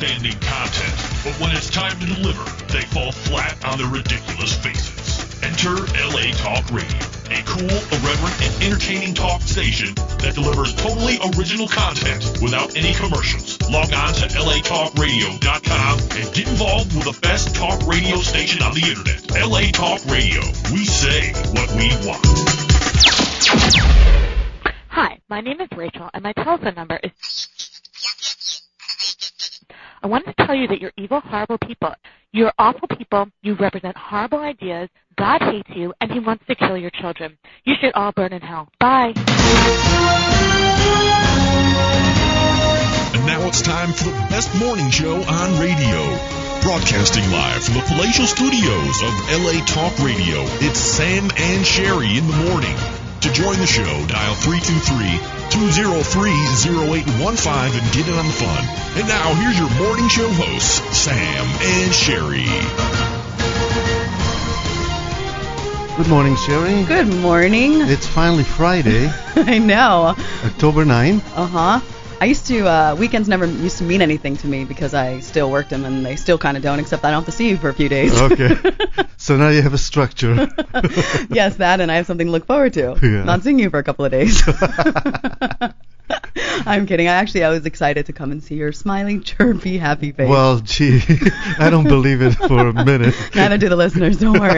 outstanding content, but when it's time to deliver, they fall flat on their ridiculous faces. Enter LA Talk Radio, a cool, irreverent, and entertaining talk station that delivers totally original content without any commercials. Log on to latalkradio.com and get involved with the best talk radio station on the internet. LA Talk Radio. We say what we want. Hi, my name is Rachel, and my telephone number is... I wanted to tell you that you're evil, horrible people. You're awful people. You represent horrible ideas. God hates you, and he wants to kill your children. You should all burn in hell. Bye. And now it's time for the best morning show on radio. Broadcasting live from the palatial studios of LA Talk Radio, it's Sam and Sherry in the morning. To join the show, dial 323-203-0815 and get in on the fun. And now, here's your morning show hosts, Sam and Sherry. Good morning, Sherry. Good morning. It's finally Friday. I know. October 9. Uh-huh. I used to, weekends never used to mean anything to me because I still worked them and they still kind of don't, except I don't have to see you for a few days. Okay. So now you have a structure. Yes, that, and I have something to look forward to. Yeah. Not seeing you for a couple of days. I'm kidding. I was excited to come and see your smiling, chirpy, happy face. Well, gee, I don't believe it for a minute. Neither do the listeners, don't worry.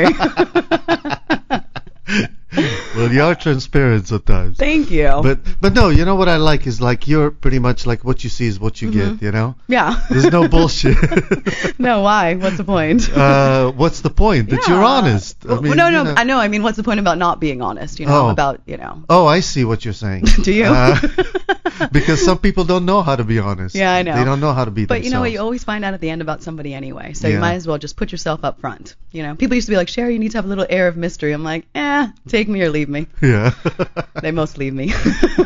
Well, you are transparent sometimes. Thank you. But no, you know what I like is like you're pretty much like what you see is what you get, you know? Yeah. There's no bullshit. No, why? What's the point? What's the point? That you're honest. I mean, no, I know. I mean, what's the point about not being honest, about. Oh, I see what you're saying. Do you? Because some people don't know how to be honest. Yeah, I know. They don't know how to be themselves. But you know what? You always find out at the end about somebody anyway. So you might as well just put yourself up front. People used to be like, Sherry, you need to have a little air of mystery. I'm like, take me or leave me. Yeah. They most leave me.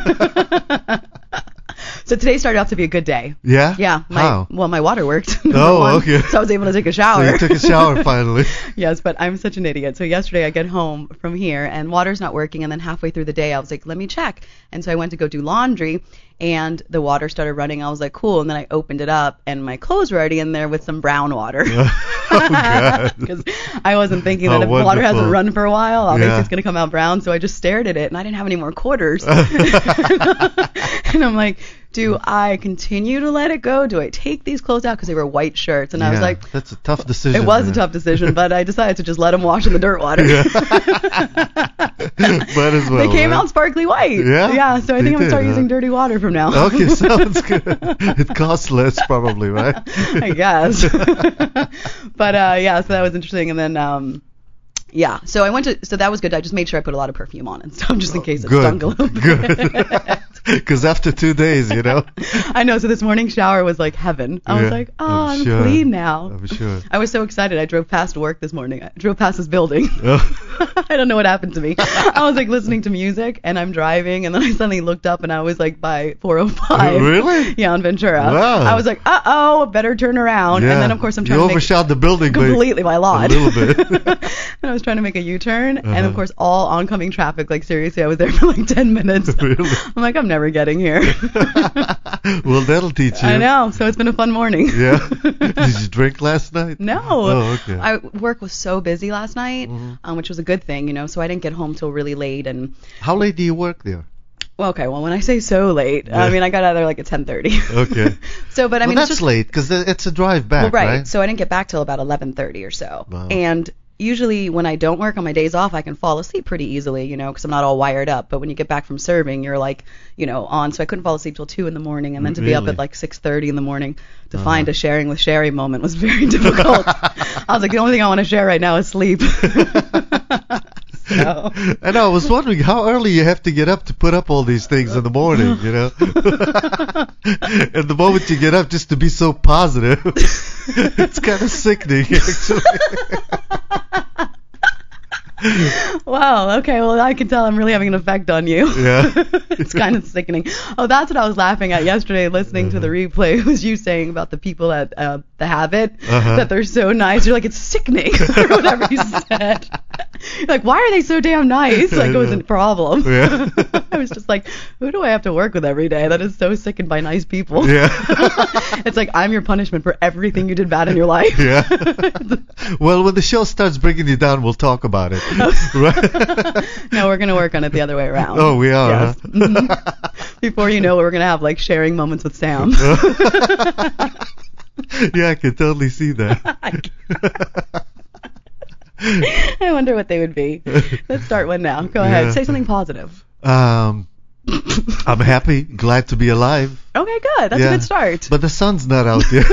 So today started off to be a good day. Yeah? Yeah. How? Well, my water worked. Oh, okay. So I was able to take a shower. So you took a shower finally. Yes, but I'm such an idiot. So yesterday I get home from here and water's not working, and then halfway through the day I was like, let me check. And so I went to go do laundry and the water started running. I was like, cool. And then I opened it up and my clothes were already in there with some brown water. Oh, God. Because I wasn't thinking that if water hasn't run for a while, obviously it's going to come out brown. So I just stared at it and I didn't have any more quarters. And I'm like, do I continue to let it go? Do I take these clothes out? Because they were white shirts. And I was like, that's a tough decision. It was a tough decision, but I decided to just let them wash in the dirt water. Yeah. Might as well. They came out sparkly white. Yeah? Yeah, so I think I'm going to start using dirty water from now. Okay, sounds good. It costs less probably, right? I guess. But so that was interesting. And then so so that was good. I just made sure I put a lot of perfume on and stuff just in case it stunk a little bit. Good. Because after 2 days, I know. So this morning shower was like heaven. I was like, I'm clean now. I'm sure. I was so excited. I drove past work this morning. I drove past this building. I don't know what happened to me. I was like listening to music and I'm driving and then I suddenly looked up and I was like by 405. Really? Yeah, on Ventura. Wow. I was like, better turn around. Yeah. And then of course I'm trying to overshot the building completely by lot. A little bit. And I was trying to make a U-turn and of course all oncoming traffic. Like seriously, I was there for like 10 minutes. Really? I'm like, I'm never getting here. Well, that'll teach you. I know. So it's been a fun morning. Yeah. Did you drink last night? No. Oh, okay. Work was so busy last night, which was a good thing, so I didn't get home till really late. And how late do you work there? Well, when I say so late, I mean I got out of there like at 10:30. Okay. So, but I mean that's it's just late because it's a drive back, well, right? So I didn't get back till about 11:30 or so. Wow. And usually when I don't work on my days off, I can fall asleep pretty easily, because I'm not all wired up. But when you get back from serving, you're like, on. So I couldn't fall asleep till 2 a.m. and then to be up at like 6:30 in the morning to find a sharing with Sherry moment was very difficult. I was like, the only thing I want to share right now is sleep. So. And I was wondering how early you have to get up to put up all these things in the morning, And the moment you get up just to be so positive, it's kind of sickening, actually. Wow, okay, well, I can tell I'm really having an effect on you. Yeah. It's kind of sickening. Oh, that's what I was laughing at yesterday listening to the replay. It was you saying about the people at the Habit, that they're so nice. You're like, it's sickening, or whatever you said. You're like, why are they so damn nice? Like it was a problem. Yeah. I was just like, who do I have to work with every day? That is so sickened by nice people. Yeah. It's like, I'm your punishment for everything you did bad in your life. Yeah. Well, when the show starts bringing you down, we'll talk about it. Right? No, we're going to work on it the other way around. Oh, we are, Yes. huh? Mhm. Before you know it, we're going to have like sharing moments with Sam. Yeah, I can totally see that. I wonder what they would be. Let's start one now. Go ahead. Yeah. Say something positive. I'm happy, glad to be alive. Okay, good. That's a good start. But the sun's not out yet.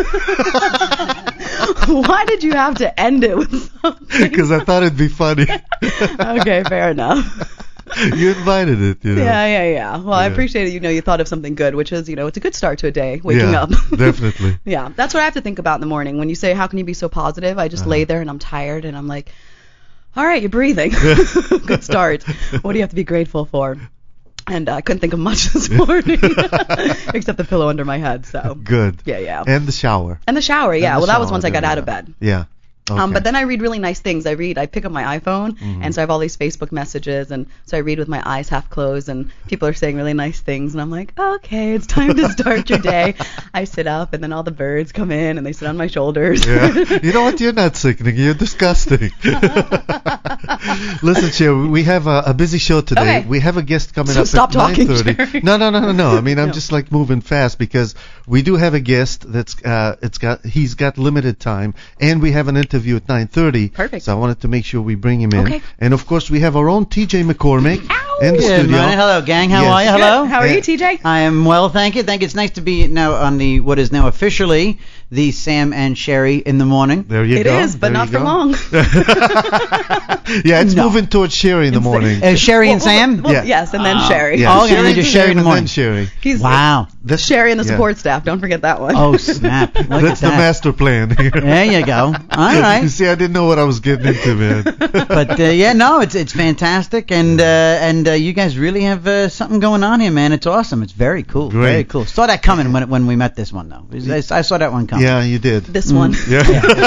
Why did you have to end it with something? Because I thought it'd be funny. Okay, fair enough. You invited it, you know. Yeah. Well, I Yeah. appreciate it. You thought of something good, which is, it's a good start to a day, waking Yeah, up. definitely. Yeah, that's what I have to think about in the morning. When you say, how can you be so positive? I just lay there and I'm tired and I'm like, all right, you're breathing. Good start. What do you have to be grateful for? And I couldn't think of much this morning, except the pillow under my head. So Good. Yeah. And the shower. And the shower, yeah. the Well, that was shower, once I got there out we of go. bed. Yeah. Okay. But then I read really nice things. I pick up my iPhone, and so I have all these Facebook messages, and so I read with my eyes half closed, and people are saying really nice things, and I'm like, okay, it's time to start your day. I sit up, and then all the birds come in, and they sit on my shoulders. Yeah. You know what? You're not sickening. You're disgusting. Listen, Cher, we have a busy show today. Okay. We have a guest coming So up stop at talking, 9:30. Jerry. No. I mean, I'm No. just like moving fast because we do have a guest that's he's got limited time, and we have an interview at 9:30. Perfect. So I wanted to make sure we bring him in. Okay. And of course, we have our own TJ McCormick in the Good studio. morning. Hello, gang. How Yes. are you? Hello. Good. How are you, Yeah. TJ? I am well, thank you. It's nice to be now on the what is now officially the Sam and Sherry in the morning. There you It go. is, but There not you for go. long. Yeah, it's No. moving towards Sherry in the morning. Sherry and Sam. Well, Yeah. yes, and then Sherry. Yeah, Oh, okay, and then just Sherry in the and morning. then Sherry. He's Wow. That's, Sherry and the yeah. support staff. Don't forget that one. Oh snap! Look That's at the that. master plan here. There you go. All You right. see, I didn't know what I was getting into, man. But yeah, no, it's fantastic, and you guys really have something going on here, man. It's awesome. It's very cool. Great. Very cool. Saw that coming when we met this one though. I saw that one coming. Yeah, you did. This one. Yeah.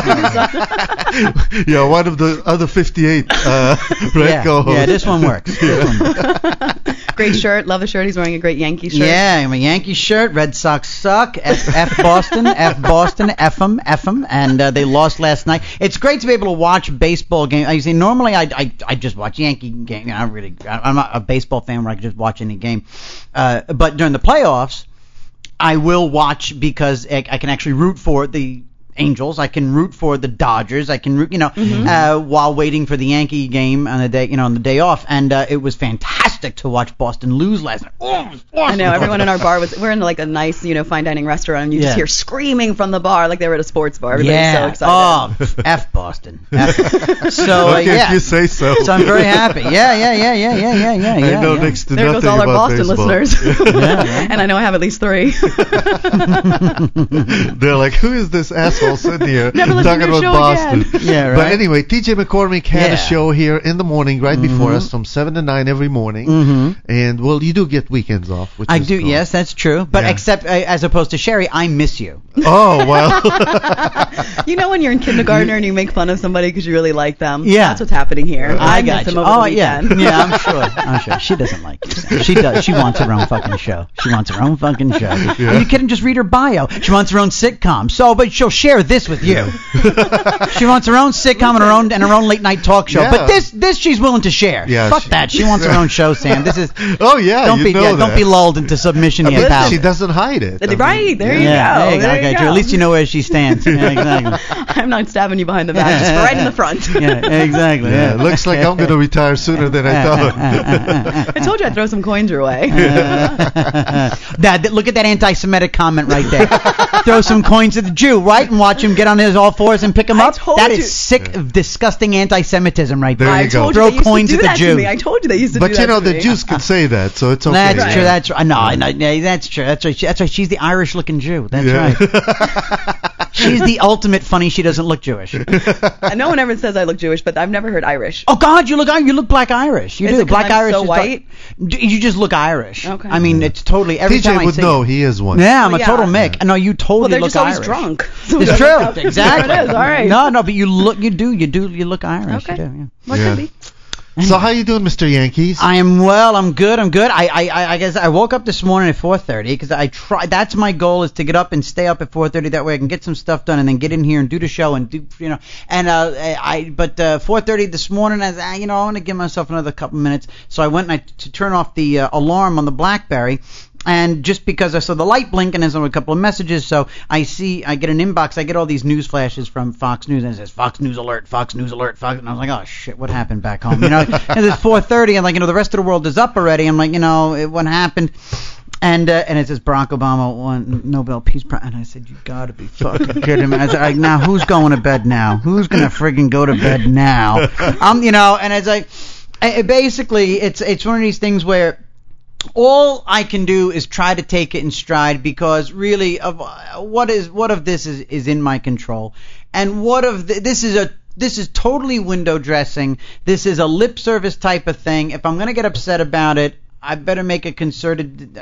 Yeah, one of the other 58 right Yeah, co-hosts. yeah, this one works. This one works. Great shirt. Love the shirt. He's wearing a great Yankee shirt. Yeah, I'm a Yankee shirt. Red Sox suck. F Boston. F Boston. F 'em. And they lost last night. It's great to be able to watch baseball games. I say normally I just watch Yankee games. I'm not a baseball fan where I can just watch any game. But during the playoffs, I will watch because I can actually root for the Angels. I can root for the Dodgers. I can root, while waiting for the Yankee game on the day, on the day off. And it was fantastic to watch Boston lose last night. Oh, it was awesome. I know. Everyone in our bar we're in like a nice, fine dining restaurant, and you Yeah. just hear screaming from the bar like they were at a sports bar. Everybody's so Yeah. excited. Oh, F Boston. So Okay, yeah. if you say so. So I'm very happy. Yeah. I know yeah. next to There nothing goes all our about Boston baseball. listeners. Yeah. And I know I have at least 3. They're like, who is this asshole sitting here Never listen talking to your about show Boston? again. Yeah, right. But anyway, TJ McCormick had Yeah. a show here in the morning right before us from 7 to 9 every morning. Mhm. And, well, you do get weekends off. Which I is do. cool. Yes, that's true. But Yeah. except as opposed to Sherry, I miss you. Oh, well. You know when you're in kindergarten and you make fun of somebody because you really like them? Yeah. That's what's happening here. I miss got them you. over Oh the yeah, weekend. yeah. I'm sure. She doesn't like you. Sam. She does. She wants her own fucking show. She wants her own fucking show. Are you kidding? Just read her bio. She wants her own sitcom. So, but she'll share this with you. She wants her own sitcom and her own late night talk show. Yeah. But this she's willing to share. Yeah, Fuck that. She wants her own show, Sam. This is. Oh, yeah, Don't you be know that. don't be lulled into submission here, pal. She doesn't hide it. I mean, Right, there you Yeah, go. there you go. There Okay, you true. go. At least you know where she stands. Yeah, exactly. I'm not stabbing you behind the back, just right in the front. Yeah, exactly. Yeah, looks like I'm going to retire sooner than I thought. I told you I'd throw some coins your way. Look at that anti-Semitic comment right there. Throw some coins at the Jew, right, and watch him get on his all fours and pick him I up. told That you. is sick, disgusting anti-Semitism right there. There you I go. told Throw you they used coins to do at the that Jew. to me. I told you they used to do But, that you know, to the me. Jews can say that, so it's okay. That's true. That's right. No, that's true. That's right. That's right. She's the Irish-looking Jew. That's right. She's the ultimate funny. She doesn't look Jewish. And no one ever says I look Jewish, but I've never heard Irish. Oh God, you look black Irish. You Is do. it 'cause Black I'm Irish. so is white? You just look Irish. Okay. I mean, it's totally every time TJ I would see know you. he is one. Yeah, I'm a Yeah. total Mick. No, you Well, totally they're look just always Irish. drunk. It's true. Exactly. There it is. All right. No, but you look Irish. Okay. You do, yeah. What Yeah. could be? So how you doing, Mr. Yankees? I am well. I'm good. I guess I woke up this morning at 4:30 because I try. That's my goal, is to get up and stay up at 4:30. That way I can get some stuff done and then get in here and do the show and do, you know. And but 4:30 this morning, I want to give myself another couple minutes. So I went and to turn off the alarm on the BlackBerry. And just because I saw the light blink and there's a couple of messages, so I get an inbox, I get all these news flashes from Fox News, and it says Fox News alert, Fox News alert, Fox, and I was like, oh shit, what happened back home? And it's 4:30, and the rest of the world is up already. I'm like, what happened? And it says Barack Obama won Nobel Peace Prize, and I said, you gotta be fucking kidding me. I said, now who's going to bed now? Who's gonna friggin' go to bed now? And it's like, basically, it's one of these things where all I can do is try to take it in stride, because really, what of this is in my control, and this is totally window dressing. This is a lip service type of thing. If I'm going to get upset about it, I better make a concerted,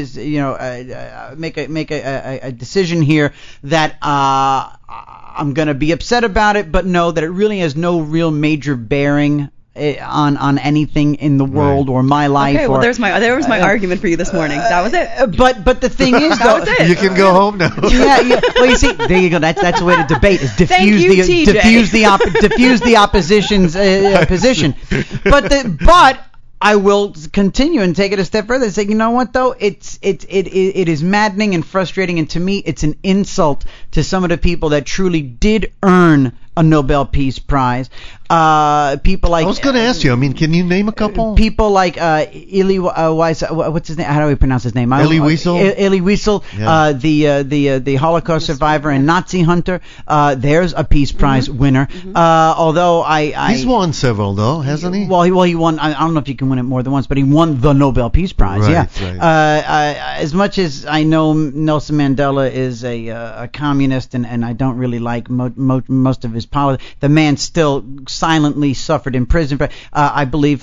make a decision here that I'm going to be upset about it, but know that it really has no real major bearing on anything in the world or my life. Okay, well, there was my argument for you this morning. That was it. But the thing is, though, you can go home now. Yeah. Well, you see, there you go. That's the way to debate, is diffuse the opposition's position. But I will continue and take it a step further and say, you know what, though? It is maddening and frustrating, and to me, it's an insult to some of the people that truly did earn a Nobel Peace Prize. People like, I was going to ask you. I mean, can you name a couple? People like Elie Wiesel. What's his name? How do we pronounce his name? Elie Wiesel. Elie Wiesel, yeah. the Holocaust survivor and Nazi hunter. There's a Peace Prize winner. Although he's won several, though, hasn't he? Well, he won. I don't know if you can win it more than once, but he won the Nobel Peace Prize. Right. As much as I know Nelson Mandela is a communist, and I don't really like most of his politics, the man still silently suffered in prison. But I believe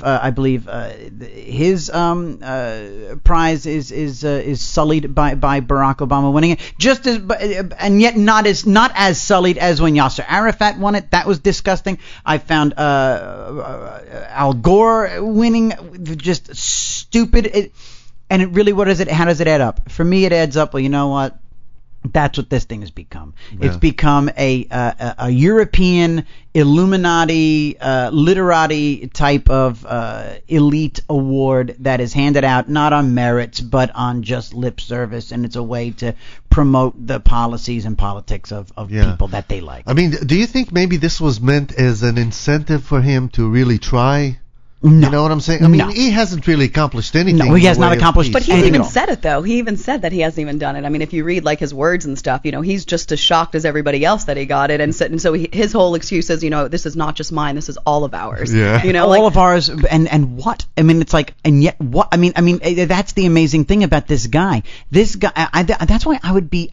his prize is sullied by Barack Obama winning it. Just as, and yet not as sullied as when Yasser Arafat won it. That was disgusting. I found Al Gore winning just stupid. And it really, how does it add up? For me, it adds up. Well, you know what? That's what this thing has become. Yeah. It's become a European Illuminati literati type of elite award that is handed out not on merits but on just lip service, and it's a way to promote the policies and politics of people that they like. I mean, do you think maybe this was meant as an incentive for him to really try? No. You know what I'm saying? I mean, he hasn't really accomplished anything. No, he has not accomplished But he anything. even said it, though. He even said that he hasn't even done it. I mean, if you read his words and stuff, he's just as shocked as everybody else that he got it, and so his whole excuse is, this is not just mine, this is all of ours. Yeah. All of ours, and what? I mean, it's like, and yet what? I mean, that's the amazing thing about this guy. This guy, that's why I would be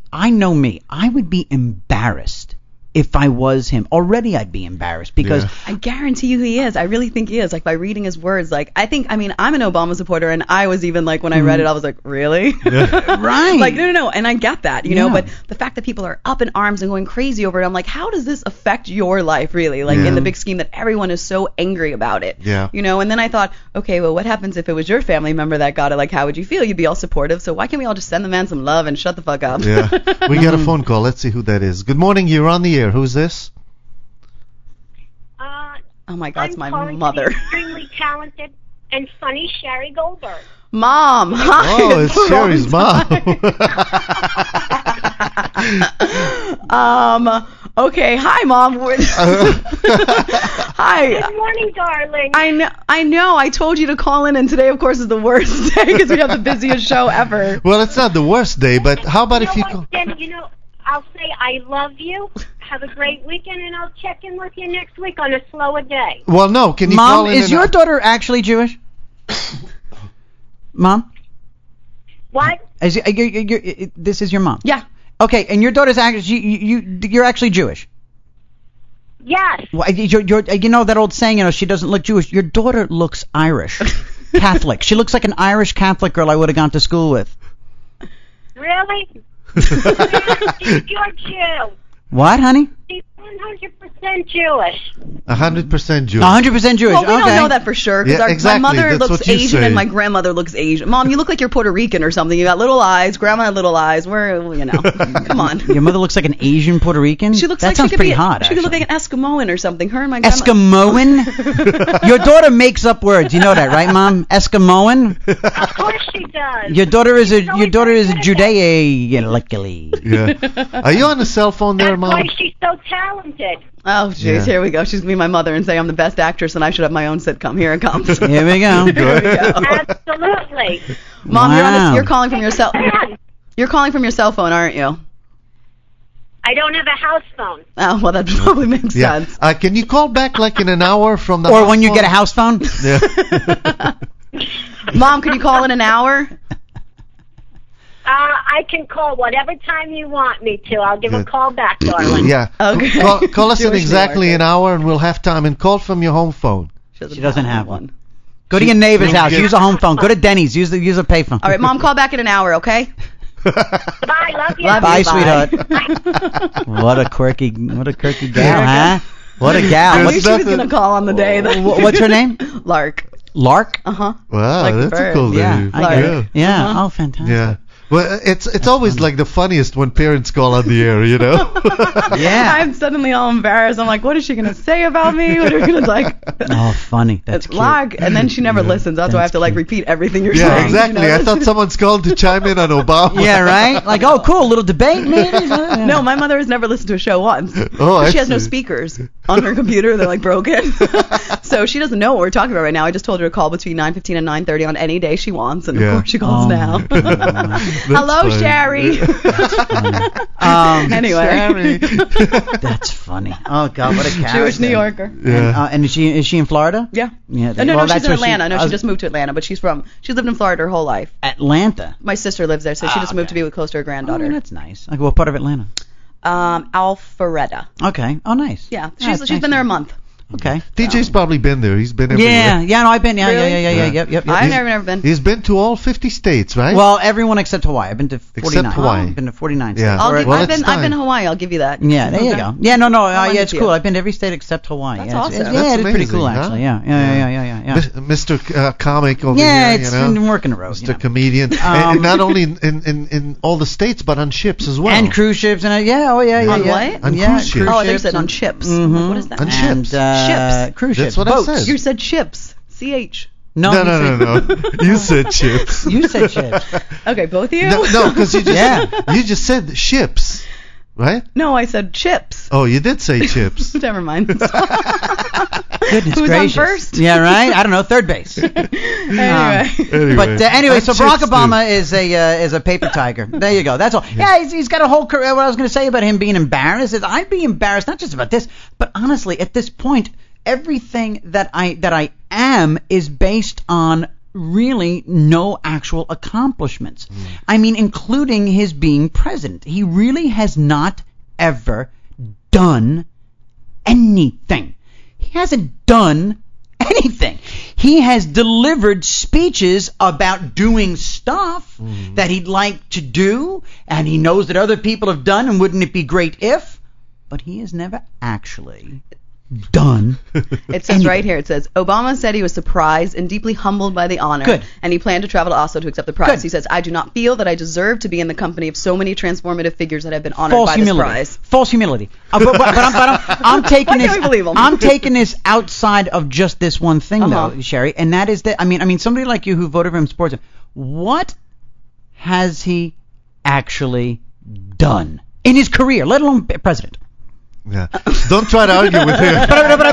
embarrassed. If I was him, already I'd be embarrassed, because I guarantee you he is. I really think he is. By reading his words, I'm an Obama supporter, and I was even when I read it, I was like, really? Yeah. Right. No. And I get that, but the fact that people are up in arms and going crazy over it, I'm like, how does this affect your life, really? In the big scheme that everyone is so angry about it. Yeah. And then I thought, okay, well, what happens if it was your family member that got it? How would you feel? You'd be all supportive. So why can't we all just send the man some love and shut the fuck up? Yeah. We got a phone call. Let's see who that is. Good morning. You're on the air. Who's this? Oh my God, it's my mother. Extremely talented and funny Sherry Goldberg. Mom, hi. Oh, it's Sherry's mom. Okay, hi, Mom. Hi. Good morning, darling. I know. I told you to call in, and today, of course, is the worst day because we have the busiest show ever. Well, it's not the worst day, but how about if you call? Then, I'll say I love you. Have a great weekend, and I'll check in with you next week on a slower day. Well, no. Can you Mom, call in? Mom, is your daughter actually Jewish? Mom? What? This is your mom? Yeah. Okay, and your daughter's actually you're actually Jewish? Yes. Well, that old saying, she doesn't look Jewish. Your daughter looks Irish, Catholic. She looks like an Irish Catholic girl I would have gone to school with. Really? You're Jew. What, honey? 100% Jewish. 100% Jewish. 100% Jewish. Well, we okay. don't know that for sure because Yeah, exactly. my mother That's looks what you Asian say. and my grandmother looks Asian. Mom, you look like you're Puerto Rican or something. You got little eyes. Grandma had little eyes. Come on. Your mother looks like an Asian Puerto Rican? She looks that like sounds she could pretty be, hot, She could look actually. like an Eskimoan or something. Her and my grandma. Eskimoan? Your daughter makes up words. You know that, right, Mom? Eskimoan? Of course she does. Your daughter is a She's always Judeo-luckily. Yeah. Are you on the cell phone there, That's why Mom? she's so talented. Oh, jeez, Yeah. here we go. She's going to be my mother and say I'm the best actress and I should have my own sitcom. Here it comes. Here we go. Here we go. Absolutely. Mom, Wow. you're calling from your cell. Man, You're calling from your cell phone, aren't you? I don't have a house phone. Oh, well, that probably makes Yeah. sense. Can you call back like in an hour from the Or house when you phone? get a house phone? Yeah. Mom, could you call in an hour? I can call whatever time you want me to. I'll give a call back, darling. Yeah. Okay. Call us in Jewish exactly New an Yorker. hour and we'll have time. And call from your home phone. She doesn't have one. Go to your neighbor's She'll house. get- Use a home phone. Go to Denny's. Use a payphone. All right, Mom, call back in an hour, okay? Bye, love you. Love Bye, you. sweetheart. What a quirky gal, huh? What a gal. I knew What's, she was going to call on the day. what's her name? Lark. Lark? Uh-huh. Wow, Like the that's a bird. cool Yeah, name. I get Yeah. it. Yeah. Uh-huh. Oh, fantastic. Yeah. Well, it's always like the funniest when parents call on the air, you know? Yeah. I'm suddenly all embarrassed. I'm like, what is she going to say about me? What are we going to like? Oh, funny. That's It's cute. Lark, and then she never Yeah. listens. That's why I have to like cute. repeat everything you're Yeah, saying. exactly. You know? I thought someone's called to chime in on Obama. Yeah, right? Like, oh, cool. Little debate, maybe? No, my mother has never listened to a show once. Oh, I She has no see. speakers on her computer. They're like broken. So she doesn't know what we're talking about right now. I just told her to call between 9:15 and 9:30 on any day she wants, and Yeah. of course she calls Oh, now. my God. Hello, funny. Sherry. Anyway, Sherry. That's funny. Oh, God, what a character. Jewish New Yorker. Yeah. And is she in Florida? Yeah. Yeah. No, well, she's that's in where Atlanta. No, I she was- just moved to Atlanta, but she's lived in Florida her whole life. Atlanta. My sister lives there, so she just moved to okay. be close to her Oh, granddaughter. that's nice. Like, what part of Atlanta? Alpharetta. Okay. Oh, nice. Yeah, That's she's nice. been there a month. Okay. DJ's probably been there. He's been everywhere. Yeah, no, I've been. Yeah, Really? yep. I've He's- never been. He's been to all 50 states, right? Well, everyone except Hawaii. I've been to 49. Hawaii. I've been to 49 Yeah. states. Well, I've it's been time. to Hawaii. I'll give you that. Yeah, there you Okay. go. Yeah, no, I'm yeah, it's with cool. you. I've been to every state except Hawaii. That's yeah, awesome. yeah, That's it's pretty cool, amazing, huh? actually. Yeah. Mr. Comic over Yeah, here, it's you know? been working the road. Mr. Comedian. And not only in all the states, but on ships as well. And cruise ships and yeah. On what? On yeah, cruise ships. Oh, I think you said on and- ships. Mhm. What is that? On and, ships. Ships. Cruise That's ships. what I boats. said. You said chips. CH. No, No. You said ships. You said ships. Okay, both of you? No, because you just Yeah. you just said ships, right? No, I said chips. Oh, you did say chips. Never mind. Goodness Who's gracious. on first? Yeah, right. I don't know. Third base. Anyway. Anyway, But anyway, And so Barack chips, Obama is a paper tiger. There you go. That's all. Yeah, he's got a whole career. What I was going to say about him being embarrassed is I'd be embarrassed not just about this, but honestly, at this point, everything that I am is based on really no actual accomplishments. I mean, including his being president. He really has not ever done anything. He hasn't done anything. He has delivered speeches about doing stuff that he'd like to do, and he knows that other people have done, and wouldn't it be great if? But he has never actually done. It says right here, it says, Obama said he was surprised and deeply humbled by the honor. Good. And he planned to travel to Oslo to accept the prize. Good. He says, I do not feel that I deserve to be in the company of so many transformative figures that have been honored False by humility. this prize. False humility. But I'm taking Why this. can't we believe him? I'm taking this outside of just this one thing, Uh-huh. though, Sherry, and that is that. I mean, somebody like you who voted for him, sports. What has he actually done in his career, let alone president? Yeah. Don't try to argue with him.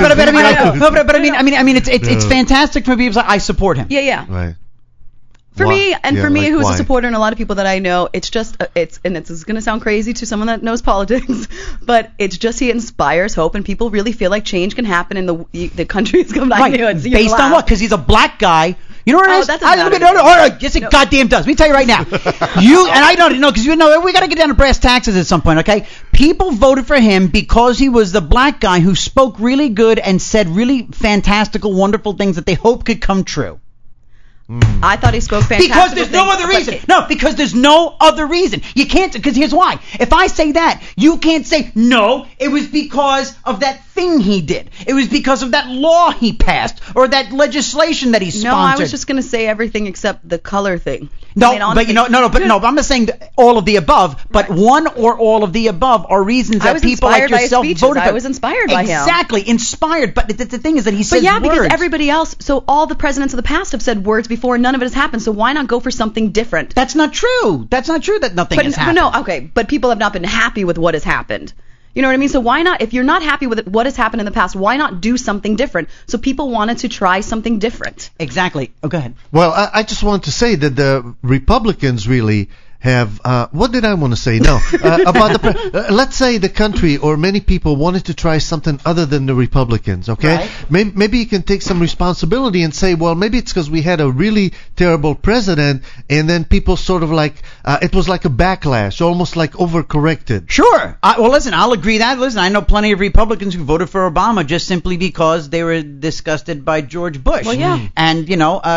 But I mean, it's fantastic for people. I support him. Yeah. Right. For Why? me, and Yeah, for me, like who's why? a supporter, and a lot of people that I know, it's just, it's going to sound crazy to someone that knows politics, but it's just he inspires hope, and people really feel like change can happen in the country is coming back. Right. I knew it, so you Based on laugh. what? Because he's a black guy. You know what it Oh, is? that doesn't matter. Yes, it goddamn does. Let me tell you right now. I don't know, because you know we got to get down to brass taxes at some point, okay? People voted for him because he was the black guy who spoke really good and said really fantastical, wonderful things that they hoped could come true. I thought he spoke fantastic. Because there's no other reason. No, because there's no other reason. You can't, because here's why. If I say that, you can't say, no, it was because of that thing he did. It was because of that law he passed or that legislation that he sponsored. No, I was just going to say everything except the color thing. No, but I'm not saying all of the above, but one or all of the above are reasons that people like yourself voted for. I was inspired by him. Exactly, inspired. But the thing is that he says words. But yeah, words. because everybody else, so all the presidents of the past have said words before, none of it has happened, so why not go for something different? That's not true. That's not true that nothing has happened. But no, okay, but people have not been happy with what has happened. You know what I mean? So why not, if you're not happy with what has happened in the past, why not do something different? So people wanted to try something different. Exactly. Oh, go ahead. Well, I just want to say that the Republicans really have what did I want to say? No, about the let's say the country or many people wanted to try something other than the Republicans. Okay, right. Maybe you can take some responsibility and say, well, maybe it's because we had a really terrible president, and then people sort of like it was like a backlash, almost like overcorrected. Sure. Well, listen, I'll agree that. Listen, I know plenty of Republicans who voted for Obama just simply because they were disgusted by George Bush. Well, yeah. And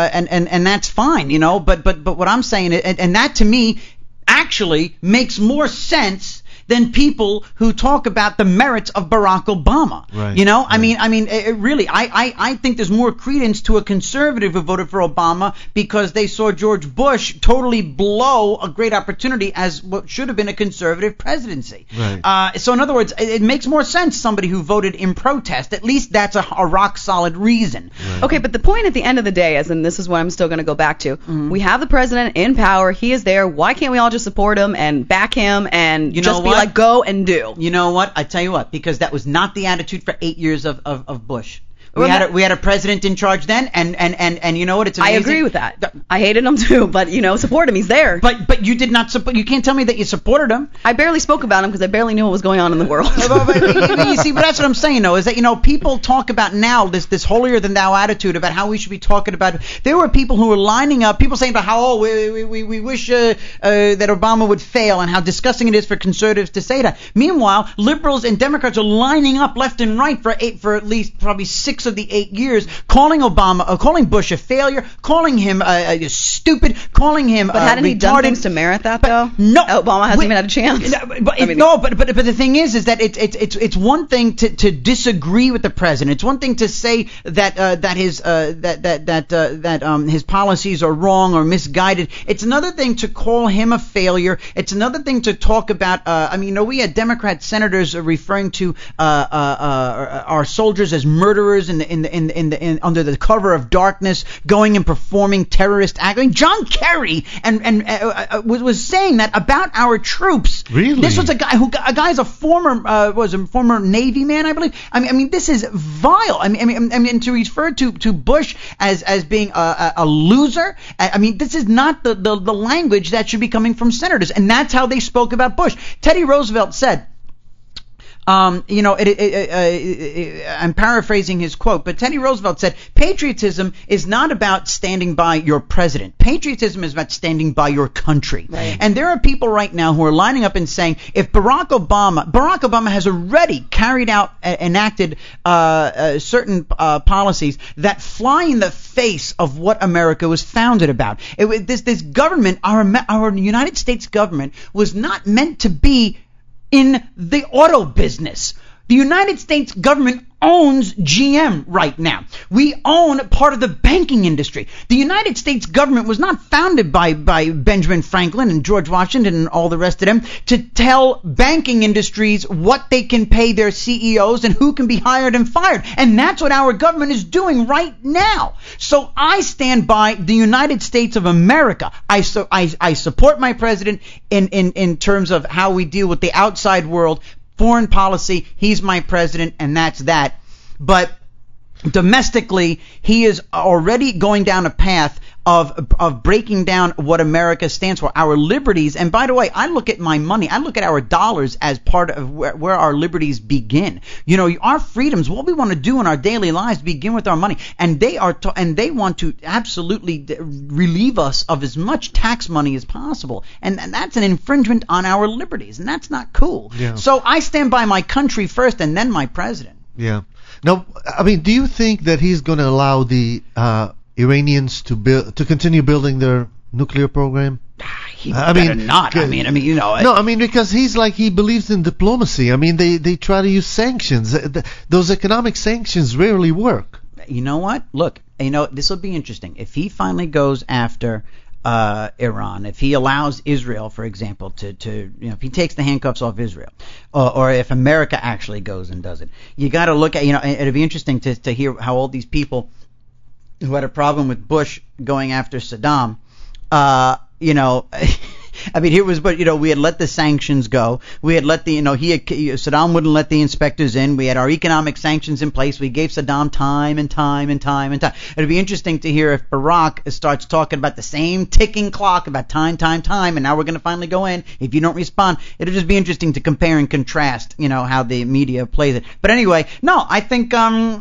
and that's fine, but what I'm saying, and that to me actually makes more sense than people who talk about the merits of Barack Obama. Right. I mean, really, I think there's more credence to a conservative who voted for Obama because they saw George Bush totally blow a great opportunity as what should have been a conservative presidency. Right. So in other words, it makes more sense somebody who voted in protest. At least that's a rock solid reason. Right. Okay, but the point at the end of the day is, and this is what I'm still going to go back to, we have the president in power. He is there. Why can't we all just support him and back him and just be like, go and do? You know what? I tell you what, because that was not the attitude for 8 years of Bush. We had a president in charge then, and you know what? It's amazing. I agree with that. I hated him too, but support him. He's there. But you did not support. You can't tell me that you supported him. I barely spoke about him because I barely knew what was going on in the world. You see, but that's what I'm saying, though, is that people talk about now this holier than thou attitude about how we should be talking about. There were people who were lining up, people saying about how we wish that Obama would fail and how disgusting it is for conservatives to say that. Meanwhile, liberals and Democrats are lining up left and right for at least probably 6 of the 8 years, calling Bush a failure, calling him stupid, calling him But hadn't he done things to merit that, though? No, Obama hasn't even had a chance. But the thing is that it's one thing to disagree with the president. It's one thing to say that his policies are wrong or misguided. It's another thing to call him a failure. It's another thing to talk about. We had Democrat senators referring to our soldiers as murderers under the cover of darkness, going and performing terrorist acts. I mean, John Kerry was saying that about our troops. Really? This was a guy's a former Navy man, I believe. I mean, this is vile. I mean, to refer to Bush as being a loser. I mean, this is not the language that should be coming from senators, and that's how they spoke about Bush. Teddy Roosevelt said. I'm paraphrasing his quote, but Teddy Roosevelt said, patriotism is not about standing by your president. Patriotism is about standing by your country. Right. And there are people right now who are lining up and saying, if Barack Obama has already carried out, enacted certain policies that fly in the face of what America was founded about. This government, our United States government, was not meant to be in the auto business. The United States government owns GM right now. We own part of the banking industry. The United States government was not founded by Benjamin Franklin and George Washington and all the rest of them to tell banking industries what they can pay their CEOs and who can be hired and fired. And that's what our government is doing right now. So I stand by the United States of America. I support my president in terms of how we deal with the outside world. Foreign policy, he's my president, and that's that. But domestically, he is already going down a path of breaking down what America stands for, our liberties. And by the way, I look at my money, I look at our dollars as part of where our liberties begin. Our freedoms, what we want to do in our daily lives, begin with our money. And they want to absolutely relieve us of as much tax money as possible. And that's an infringement on our liberties, and that's not cool. Yeah. So I stand by my country first, and then my president. Yeah. Now, I mean, do you think that he's going to allow the Iranians to continue building their nuclear program? Not. Because he believes in diplomacy. I mean, they try to use sanctions. Those economic sanctions rarely work. You know what? Look, this will be interesting. If he finally goes after Iran, if he allows Israel, for example, to if he takes the handcuffs off Israel, or if America actually goes and does it, you got to look at, it'd be interesting to hear how all these people who had a problem with Bush going after Saddam, here was, but we had let the sanctions go. We had let Saddam wouldn't let the inspectors in. We had our economic sanctions in place. We gave Saddam time and time and time and time. It'd be interesting to hear if Barack starts talking about the same ticking clock about time, and now we're going to finally go in. If you don't respond, it'll just be interesting to compare and contrast, how the media plays it. But anyway, no, I think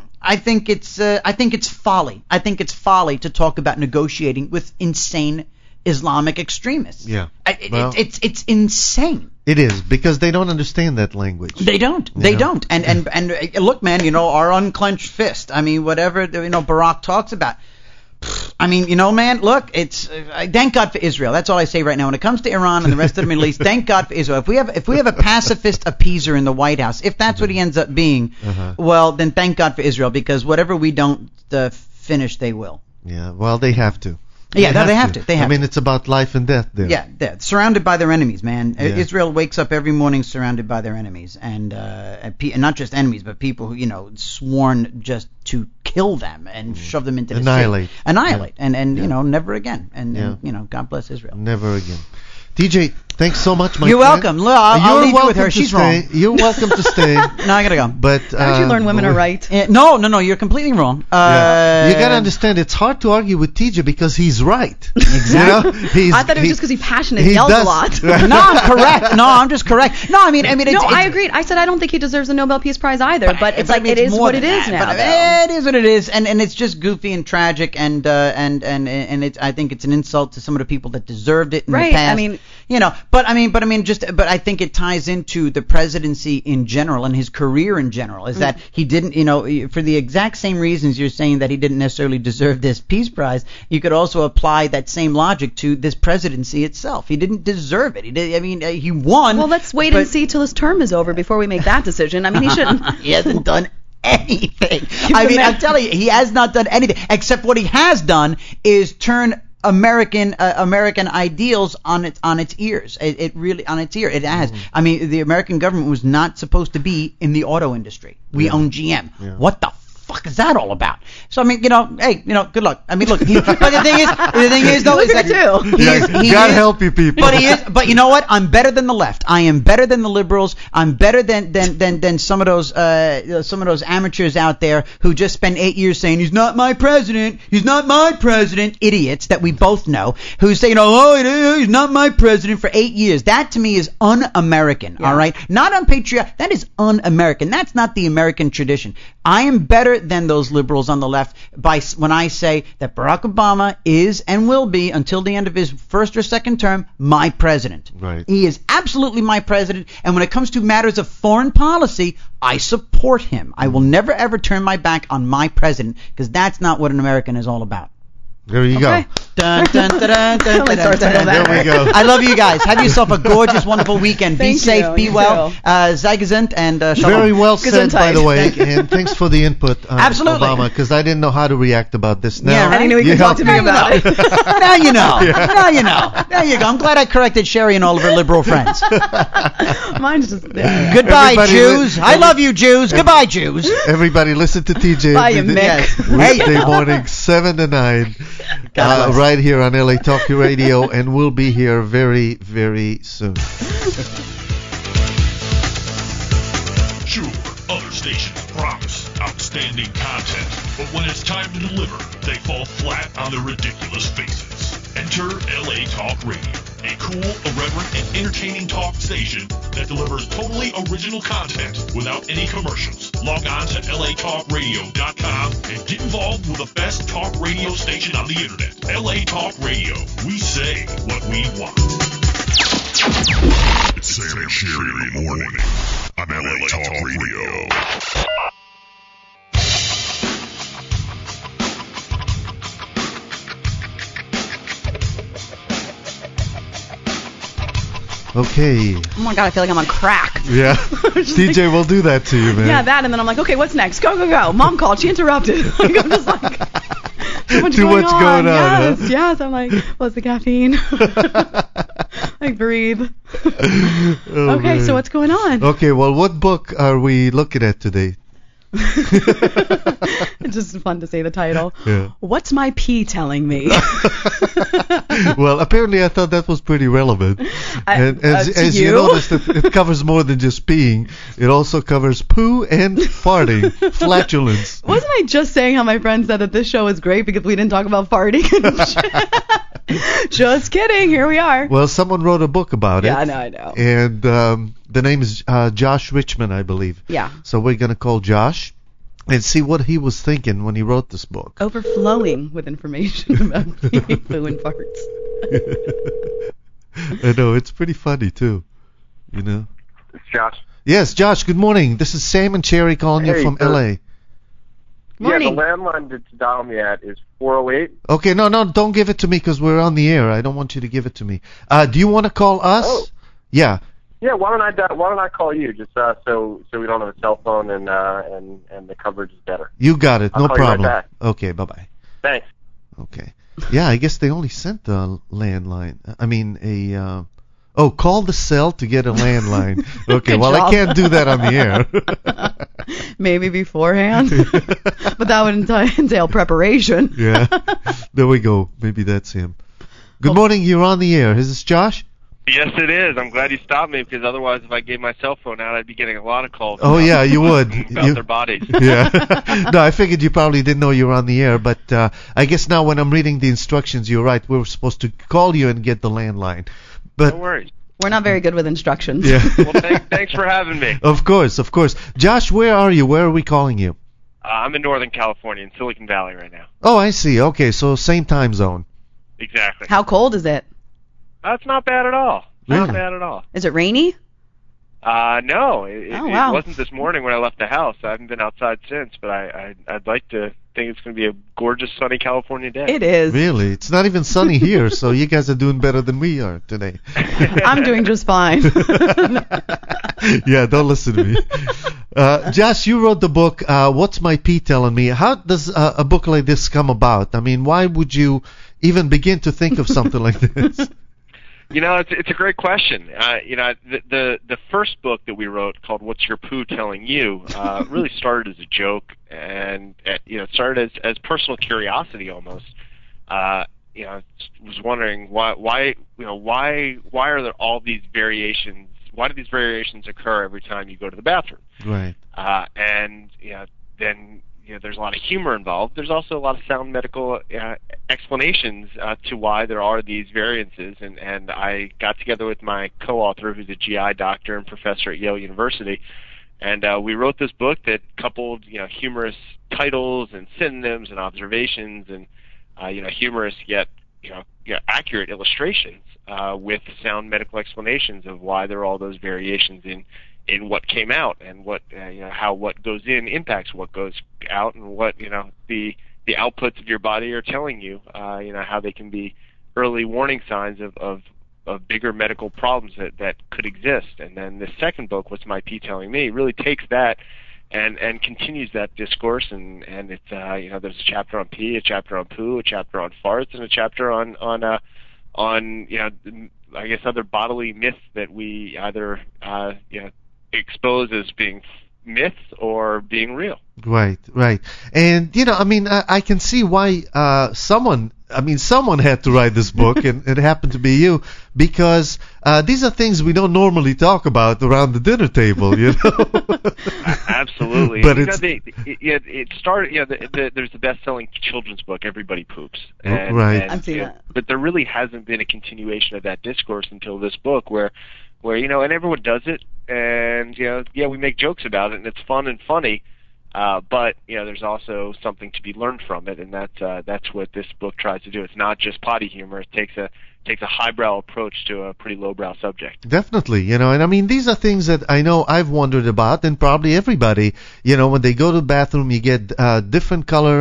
it's folly. I think it's folly to talk about negotiating with insane Islamic extremists. Yeah. It's insane. It is, because they don't understand that language. They don't. And look, man, our unclenched fist. Whatever Barack talks about. Man, look, it's thank God for Israel. That's all I say right now. When it comes to Iran and the rest of the Middle East, thank God for Israel. If we have a pacifist appeaser in the White House, if that's what he ends up being, well, then thank God for Israel, because whatever we don't finish, they will. Yeah, well, they have to. They have to. It's about life and death there. Yeah, they're surrounded by their enemies, man. Yeah. Israel wakes up every morning surrounded by their enemies, and not just enemies, but people who sworn just to kill them and shove them into the sea. Annihilate, yeah. and never again. And God bless Israel. Never again. TJ, thanks so much, my You're friend. welcome. I'll leave you with her. She's wrong. You're welcome to stay. No, I gotta go. But how'd you learn women are right? No, you're completely wrong. You gotta understand, it's hard to argue with TJ because he's right. Exactly. I thought it was just because he's passionate. He yells a lot. No, I'm correct. No, I'm just correct. No, I agreed. I said I don't think he deserves a Nobel Peace Prize either. But it is what it is now. It is what it is, and it's just goofy and tragic, and it's. I think it's an insult to some of the people that deserved it in the past. But I think it ties into the presidency in general and his career in general, is that he didn't, for the exact same reasons you're saying that he didn't necessarily deserve this Peace Prize, you could also apply that same logic to this presidency itself. He didn't deserve it. He won. Well, let's wait and see till his term is over before we make that decision. He shouldn't. He hasn't done anything. I'm telling you, he has not done anything, except what he has done is turn American ideals on its ears. It really on its ear. It has. The American government was not supposed to be in the auto industry. We own GM. Yeah. What the fuck is that all about? So hey, good luck. Look. But the thing is though, is that God help you people. But you know what? I'm better than the left. I am better than the liberals. I'm better than some of those amateurs out there who just spend 8 years saying he's not my president. He's not my president. Idiots that we both know who say he's not my president for 8 years. That to me is un-American. Yeah. All right, not unpatriotic. That is un-American. That's not the American tradition. I am better than those liberals on the left when I say that Barack Obama is and will be, until the end of his first or second term, my president. Right. He is absolutely my president, and when it comes to matters of foreign policy, I support him. I will never ever turn my back on my president, because that's not what an American is all about. There you go. Dun, dun, dun, dun, dun, dun, dun, dun. There we go. I love you guys. Have yourself a gorgeous, wonderful weekend. Be safe, be well. Sei gesund, and shalom. Very well said, by the way. And thanks for the input, Absolutely. Obama, because I didn't know how to react about this. Now, yeah, right? I didn't know you could talk to me about it. Now you know. Yeah. Now you know. There you go. I'm glad I corrected Sherry and all of her liberal friends. Mine's just there. Goodbye, Jews. I love you, Jews. Goodbye, Jews. Everybody, listen to TJ. Bye, Mick. Weekday morning, 7 to 9. Right here on LA Talk Radio, and we'll be here very, very soon. Sure, other stations promise outstanding content, but when it's time to deliver, they fall flat on their ridiculous faces. Enter LA Talk Radio, a cool, irreverent, and entertaining talk station that delivers totally original content without any commercials. Log on to latalkradio.com and get involved with the best talk radio station on the internet. LA Talk Radio. We say what we want. It's Sam and Sherry in the morning on LA Talk Radio. Okay. Oh my God, I feel like I'm on crack. Yeah. DJ will do that to you, man. Yeah, that, and then I'm like, okay, what's next? Go, go, go. Mom called. She interrupted. Like, I'm just like, too much going on. Yes, huh? yes. I'm like, what's the caffeine? Like, breathe. Okay, man. so what's going on? Okay, well, what book are we looking at today? It's just fun to say the title. Yeah. What's my pee telling me? Well, apparently I thought that was pretty relevant. And as you noticed, it covers more than just peeing. It also covers poo and farting, flatulence. Wasn't I just saying how my friend said that this show is great because we didn't talk about farting? Just kidding. Here we are. Well, someone wrote a book about it. Yeah, I know. And the name is Josh Richman, I believe. Yeah. So we're going to call Josh and see what he was thinking when he wrote this book. Overflowing with information about poo and farts. I know, it's pretty funny too, you know. It's Josh. Yes, Josh, good morning. This is Sam and Cherry calling you from L.A. Morning. Yeah, the landline to dial me at is 408. Okay, no, don't give it to me because we're on the air. I don't want you to give it to me. Do you want to call us? Oh. Yeah. Yeah, why don't I call you just so we don't have a cell phone and the coverage is better. You got it. I'll No call you right problem. back. Okay, bye-bye. Thanks. Okay. Yeah, I guess they only sent the landline. I mean, call the cell to get a landline. Okay, well, I can't do that on the air. Maybe beforehand. But that would entail preparation. Yeah. There we go. Maybe that's him. Good morning. You're on the air. Is this Josh? Yes, it is. I'm glad you stopped me because otherwise, if I gave my cell phone out, I'd be getting a lot of calls. Oh, yeah, you would. About their bodies. Yeah. No, I figured you probably didn't know you were on the air, but I guess now when I'm reading the instructions, you're right. We were supposed to call you and get the landline. But no worries. We're not very good with instructions. Yeah. Well, thanks for having me. Of course. Josh, where are you? Where are we calling you? I'm in Northern California, in Silicon Valley right now. Oh, I see. Okay, so same time zone. Exactly. How cold is it? It's not bad at all. Really? Not bad at all. Is it rainy? No. It wasn't this morning when I left the house. I haven't been outside since, but I'd like to think it's going to be a gorgeous, sunny California day. It is. Really? It's not even sunny here, so you guys are doing better than we are today. I'm doing just fine. Yeah, don't listen to me. Josh, you wrote the book, What's My Pee Telling Me? How does a book like this come about? I mean, why would you even begin to think of something like this? It's a great question. The first book that we wrote called "What's Your Poo Telling You" really started as a joke, and it started as personal curiosity almost. Was wondering why are there all these variations? Why do these variations occur every time you go to the bathroom? Right. Then there's a lot of humor involved. There's also a lot of sound medical explanations to why there are these variances. And I got together with my co-author, who's a GI doctor and professor at Yale University, and we wrote this book that coupled humorous titles and synonyms and observations and humorous yet accurate illustrations with sound medical explanations of why there are all those variations in what came out and what how what goes in impacts what goes out and what the outputs of your body are telling you how they can be early warning signs of bigger medical problems that could exist. And then the second book, What's My Pee Telling Me, really takes that and continues that discourse and it's there's a chapter on pee, a chapter on poo, a chapter on farts, and a chapter on I guess other bodily myths that we either expose as being myths or being real. Right. And I can see why someone had to write this book, and it happened to be you, because these are things we don't normally talk about around the dinner table, Absolutely. But it started. There's the best-selling children's book, Everybody Poops. Right. I've seen that. But there really hasn't been a continuation of that discourse until this book, where and everyone does it, and we make jokes about it, and it's fun and funny. But there's also something to be learned from it, and that's what this book tries to do. It's not just potty humor. It takes a highbrow approach to a pretty lowbrow subject. Definitely, and these are things that I know I've wondered about, and probably everybody, when they go to the bathroom, you get different color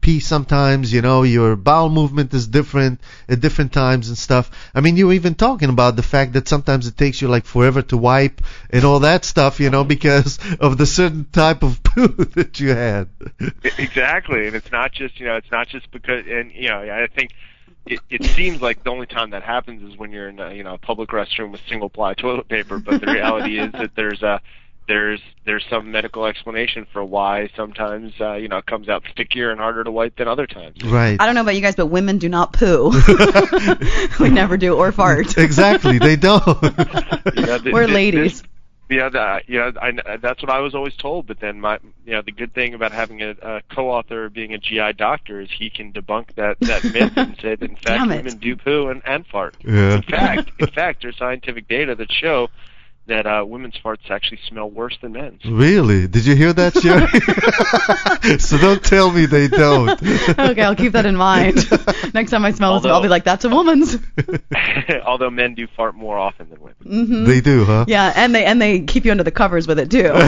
pee sometimes, your bowel movement is different at different times and stuff. I mean, you were even talking about the fact that sometimes it takes you like forever to wipe and all that stuff, because of the certain type of poo that you had. Exactly, and it's not just because, and I think it seems like the only time that happens is when you're in a public restroom with single ply toilet paper, but the reality is that there's some medical explanation for why sometimes it comes out stickier and harder to wipe than other times. Right. I don't know about you guys, but women do not poo. We never do, or fart. Exactly, they don't. We're ladies. That's what I was always told. But then the good thing about having a co-author being a GI doctor is he can debunk that myth and say that in fact women do poo and fart. Yeah. In fact, there's scientific data that show that women's farts actually smell worse than men's. Really? Did you hear that, Sherry? So don't tell me they don't. Okay, I'll keep that in mind. Next time I smell it, I'll be like, that's a woman's. Although men do fart more often than women. Mm-hmm. They do, huh? Yeah, and they keep you under the covers with it too.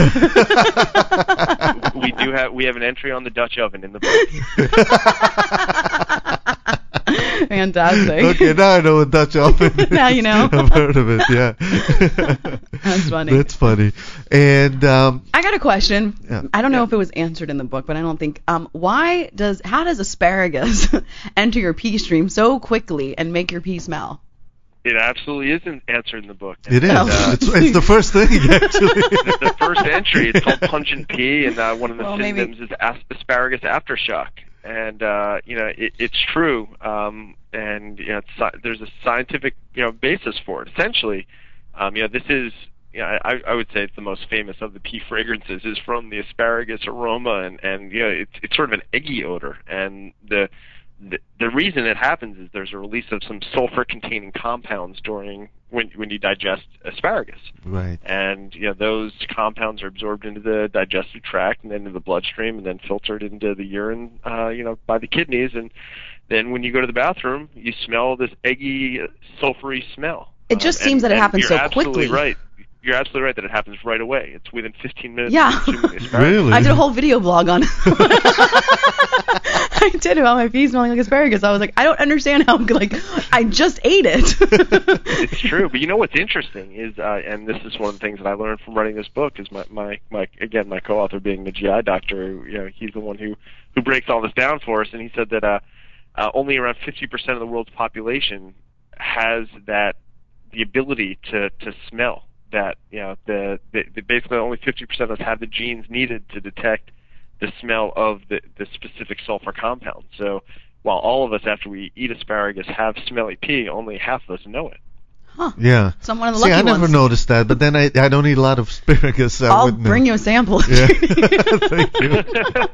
We have an entry on the Dutch oven in the book. Fantastic. Okay, now I know what Dutch oven is. Now you know. I've heard of it, yeah. That's funny. That's funny. And I got a question. Yeah. I don't know if it was answered in the book, but I don't think. How does asparagus enter your pee stream so quickly and make your pee smell? It absolutely isn't answered in the book. It is. It's the first thing, actually. The first entry. It's called pungent pee, and one of the synonyms is asparagus aftershock. And it's true, and there's a scientific basis for it. Essentially, this is I would say it's the most famous of the pea fragrances is from the asparagus aroma, and it's sort of an eggy odor. And the reason it happens is there's a release of some sulfur-containing compounds during when you digest asparagus. Right. And those compounds are absorbed into the digestive tract and then into the bloodstream and then filtered into the urine, by the kidneys. And then when you go to the bathroom, you smell this eggy, sulfury smell. It just seems that it happens so quickly. Right. You're absolutely right that it happens right away. It's within 15 minutes Yeah. of consuming the asparagus. Really? I did a whole video blog on it. I did about my pee smelling like asparagus. I was like, I don't understand how, I just ate it. It's true, but what's interesting is, and this is one of the things that I learned from writing this book, is my co-author being the GI doctor. He's the one who breaks all this down for us, and he said that only around 50% of the world's population has the ability to smell. That basically only 50% of us have the genes needed to detect the smell of the specific sulfur compound. So while all of us, after we eat asparagus, have smelly pee, only half of us know it. Huh. Yeah. So I'm one of the lucky I never ones. noticed that, but then I don't eat a lot of asparagus. So I'll bring you a sample. Yeah. Thank you.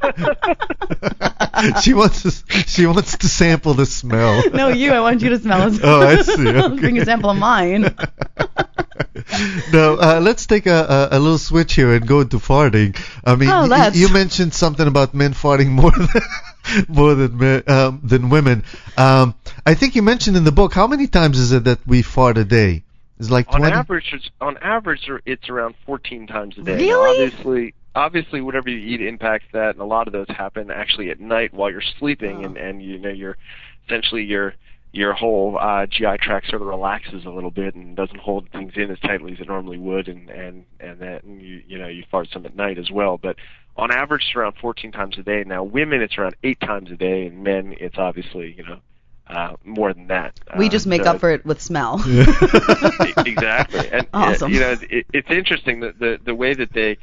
She wants to sample the smell. No, I want you to smell it. Oh, I see. I'll Okay. bring a sample of mine. No, let's take a little switch here and go into farting. I mean, you mentioned something about men farting more than women. I think you mentioned in the book, how many times is it that we fart a day? It's like 20? On average, it's around 14 times a day. Really? Obviously, whatever you eat impacts that, and a lot of those happen actually at night while you're sleeping, and you're essentially your whole GI tract sort of relaxes a little bit and doesn't hold things in as tightly as it normally would, and you fart some at night as well. But on average, it's around 14 times a day. Now, women, it's around 8 times a day, and men, it's obviously more than that. We just make up for it with smell. Exactly, and awesome. It's interesting that the way that they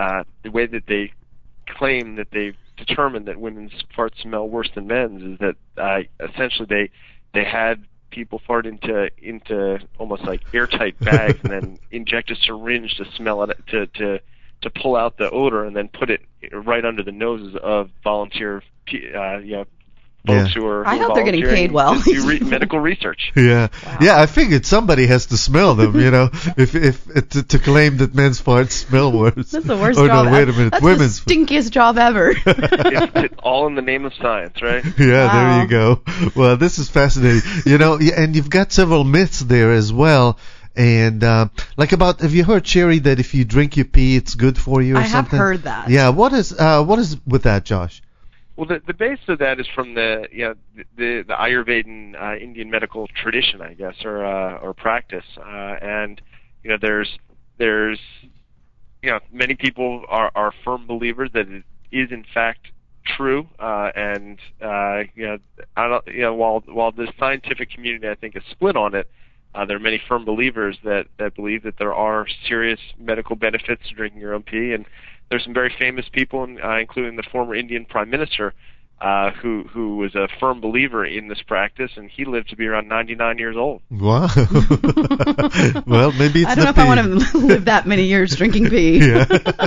claim that they've determined that women's farts smell worse than men's is that essentially they had people fart into almost like airtight bags and then inject a syringe to smell it to pull out the odor and then put it right under the noses of volunteer folks who are. I hope they're getting paid well. Do medical research. Yeah, wow. Yeah. I figured somebody has to smell them, if to claim that men's farts smell worse. That's the worst job. No, wait a minute, That's women's. the stinkiest job ever. It's all in the name of science, right? Yeah, Wow. There you go. Well, this is fascinating. And you've got several myths there as well. And have you heard, Sherry, that if you drink your pee, it's good for you or I something? have heard that. Yeah. What is with that, Josh? Well, the base of that is from the Ayurvedan Indian medical tradition, I guess, or practice, and there's many people are firm believers that it is in fact true, and while the scientific community I think is split on it, there are many firm believers that believe that there are serious medical benefits to drinking your own pee, and there's some very famous people, including the former Indian Prime Minister, who was a firm believer in this practice, and he lived to be around 99 years old. Wow. Well, maybe it's I don't know if I want to live that many years drinking pee. Yeah.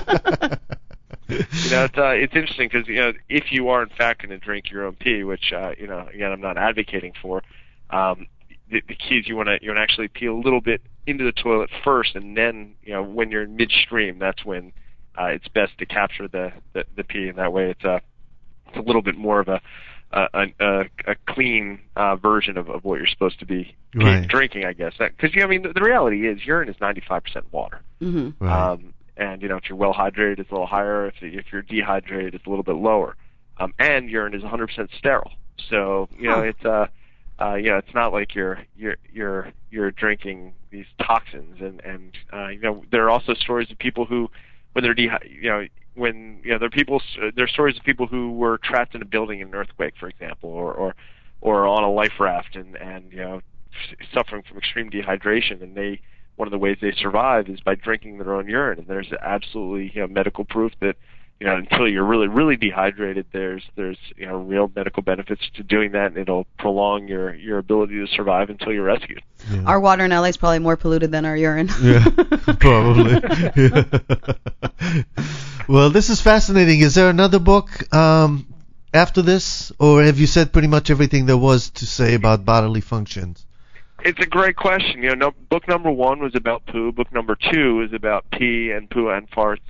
It's interesting because if you are in fact going to drink your own pee, which again I'm not advocating for, the key is you want to actually pee a little bit into the toilet first, and then when you're in midstream, that's when it's best to capture the pee, and that way it's a little bit more of a clean version of what you're supposed to be drinking, I guess. Because the reality is urine is 95% water. Mm-hmm. Right. And if you're well hydrated, it's a little higher. If you're dehydrated, it's a little bit lower. And urine is 100% sterile. So it's it's not like you're drinking these toxins. And there are also stories of people who, when they're there's stories of people who were trapped in a building in an earthquake, for example, or on a life raft and suffering from extreme dehydration, and one of the ways they survive is by drinking their own urine. And there's absolutely medical proof that until you're really, really dehydrated, there's real medical benefits to doing that, and it'll prolong your ability to survive until you're rescued. Yeah. Our water in LA is probably more polluted than our urine. Yeah, probably. Yeah. Well, this is fascinating. Is there another book after this, or have you said pretty much everything there was to say about bodily functions? It's a great question. Book number 1 was about poo. Book number 2 is about pee and poo and farts.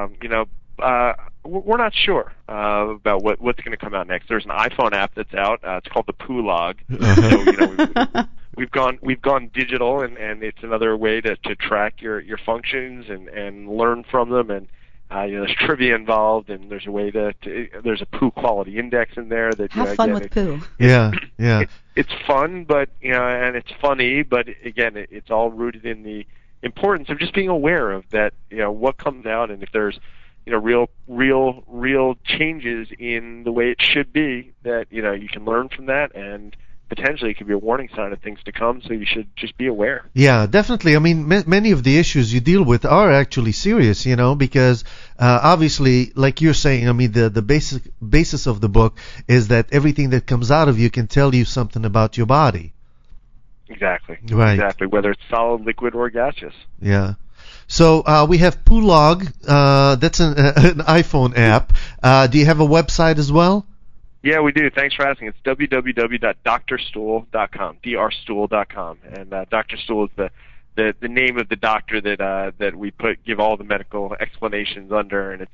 We're not sure about what's going to come out next. There's an iPhone app that's out. It's called the Poo Log. So, we've gone digital, and it's another way to track your functions and learn from them. And there's trivia involved, and there's a way there's a poo quality index in there that have fun with poo. Yeah. It's fun, but and it's funny, but again, it's all rooted in the importance of just being aware of that. What comes out, and if there's real changes in the way it should be, that you can learn from that, and potentially it could be a warning sign of things to come, so you should just be aware. Yeah, definitely. I mean, many of the issues you deal with are actually serious, because obviously, like you're saying, I mean, the basis of the book is that everything that comes out of you can tell you something about your body. Exactly. Right. Exactly, whether it's solid, liquid, or gaseous. Yeah. So we have Poo Log. That's an iPhone app. Do you have a website as well? Yeah, we do. Thanks for asking. It's www.drstool.com, drstool.com, and Dr. Stool is the name of the doctor that we give all the medical explanations under, and it's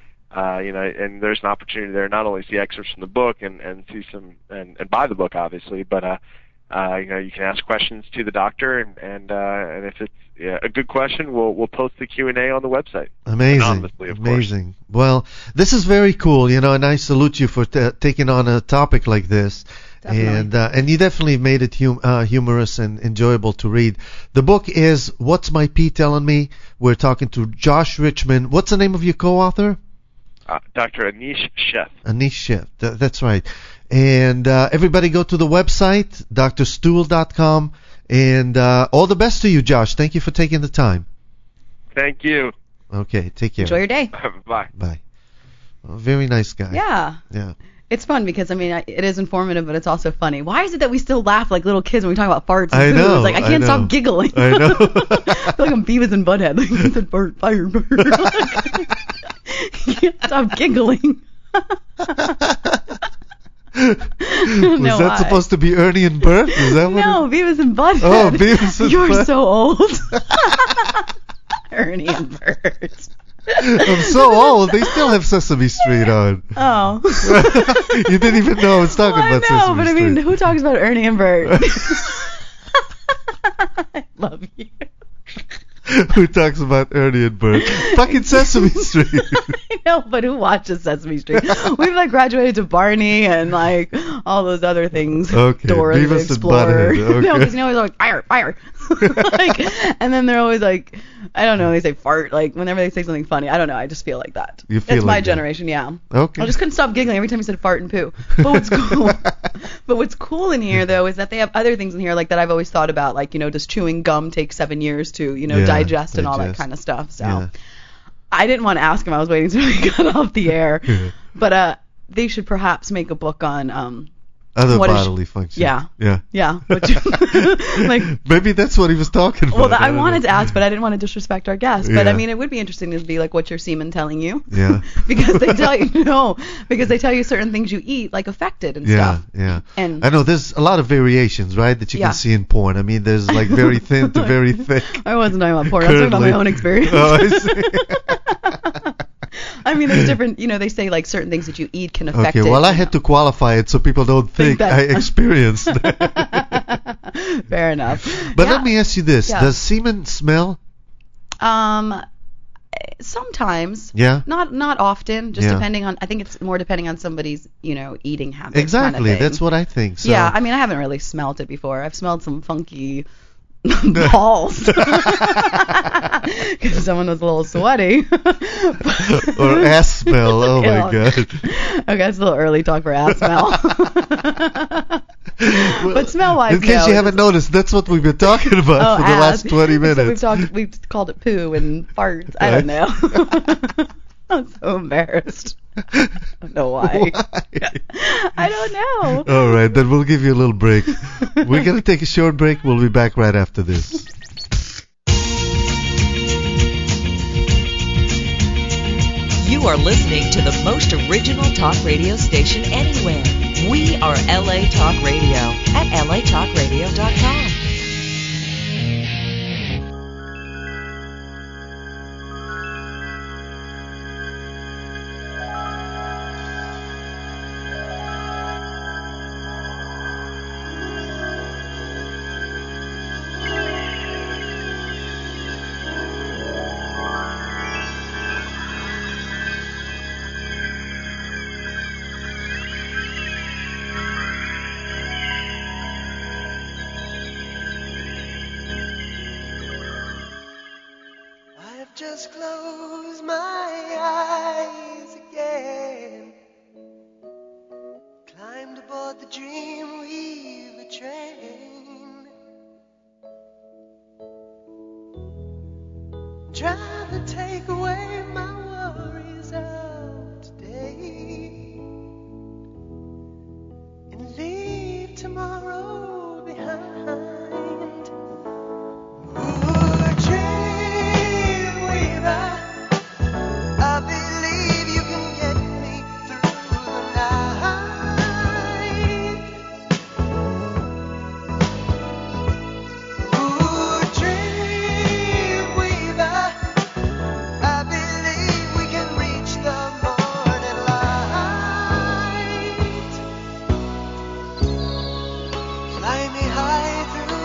and there's an opportunity there not only to see excerpts from the book and see some and buy the book obviously, but you can ask questions to the doctor, and if it's a good question, we'll post the Q&A on the website. Amazing, anonymously, of amazing. Course. Well, this is very cool, and I salute you for taking on a topic like this. Definitely. And you definitely made it humorous and enjoyable to read. The book is What's My Pee Telling Me? We're talking to Josh Richman. What's the name of your co-author? Dr. Anish Sheth. Anish Sheth, that's right. And everybody go to the website, drstool.com. And all the best to you, Josh. Thank you for taking the time. Thank you. Okay, take care. Enjoy your day. Bye. Bye. Well, very nice guy. Yeah. Yeah. It's fun because, it is informative, but it's also funny. Why is it that we still laugh like little kids when we talk about farts and food? know. It's like, I can't stop giggling. I know. I feel like I'm Beavis and Butthead. Like, I said fart, fire, bird. Can't stop giggling. Was that supposed to be Ernie and Bert? Is that what No, Beavis and Butthead. Oh, Beavis and You're Butthead. so old. Ernie and Bert. I'm so old. They still have Sesame Street on. Oh. You didn't even know I was talking about Sesame Street. I know, but I mean, who talks about Ernie and Bert? I love you. who talks about Ernie and Bert. Fucking Sesame Street. I know, but who watches Sesame Street? We've like graduated to Barney and like all those other things. Okay. Dora the Beavis and Explorer. Butthead. Okay. No, because you know they're like fire. Like, and then they're always like, I don't know, they say fart. Like whenever they say something funny, I don't know. I just feel like that. You feel it's like my that. generation, yeah. Okay. I just couldn't stop giggling every time you said fart and poo. But what's cool in here though is that they have other things in here like that I've always thought about, like, you know, does chewing gum take 7 years to, you know, digest and all that kind of stuff. So I didn't want to ask him. I was waiting until we got off the air. But they should perhaps make a book on other bodily functions. Yeah. Like, maybe that's what he was talking about. Well, I wanted to ask, but I didn't want to disrespect our guest. But I mean, it would be interesting to be like, what's your semen telling you? Yeah. Because they tell you because they tell you certain things you eat like affect it and stuff. Yeah. And I know there's a lot of variations, right, that you can see in porn. I mean, there's like very thin to very thick. I wasn't talking about porn. I was talking about my own experience. Oh, I see. I mean, there's different, you know, they say like certain things that you eat can affect it. Okay, well, I had to qualify it so people don't think I experienced it. Fair enough. But let me ask you this. Does semen smell? Sometimes. Yeah. Not often, just depending on, I think it's more depending on somebody's, you know, eating habits. Exactly, kind of that's what I think. So. Yeah, I mean, I haven't really smelled it before. I've smelled some funky balls because someone was a little sweaty. Or ass smell. Oh my god. Okay, it's a little early talk for ass smell. But smell wise, in case you haven't noticed, that's what we've been talking about for the last 20 minutes. So we've called it poo and farts. I don't know. I'm so embarrassed. I don't know why. I don't know. All right, then we'll give you a little break. We're going to take a short break. We'll be back right after this. You are listening to the most original talk radio station anywhere. We are LA Talk Radio at latalkradio.com. Just close my eyes again. Climbed aboard the Dreamweaver train. Trying to take away my worries of today and leave tomorrow behind. I believe you can get me through the night. Ooh, Dreamweaver, I believe we can reach the morning light. Fly me high through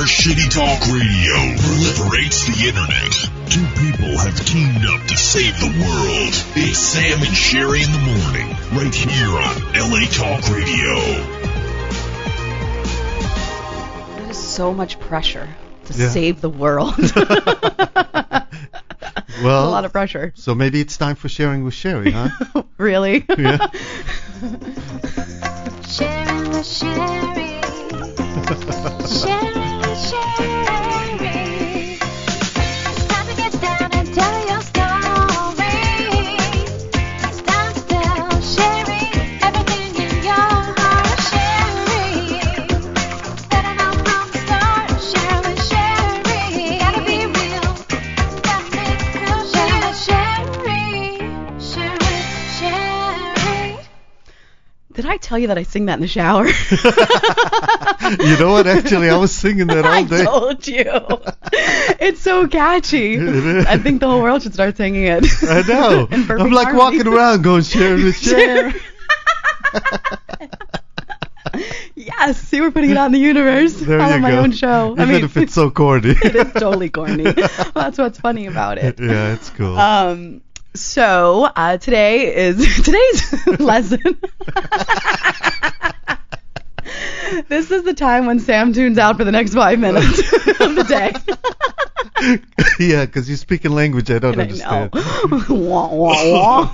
where shitty talk radio proliferates the internet. Two people have teamed up to save the world. It's Sam and Sherry in the morning, right here on LA Talk Radio. That is so much pressure to save the world. Well, a lot of pressure. So maybe it's time for Sharing with Sherry, huh? Really? Yeah. Sharing with Sherry. Sharing with Sherry. It's time to get down and tell your story. It's time to tell Sherry everything in your heart. Sherry, better know from the start. Sharing with Sherry. Gotta be real. Gotta make it real. Sharing with Sherry. Sharing with Sherry. Did I tell you that I sing that in the shower? You know what? Actually, I was singing that all day. I told you. It's so catchy. I think the whole world should start singing it. I know. I'm like harmony. walking around going, Share with Share. Yes, see, we're putting it out in the universe. There on you my go. own show. Even if it's so corny. It is totally corny. Well, that's what's funny about it. Yeah, it's cool. So today's lesson. This is the time when Sam tunes out for the next 5 minutes of the day. Yeah, because you speak a language I don't understand. Wah, wah,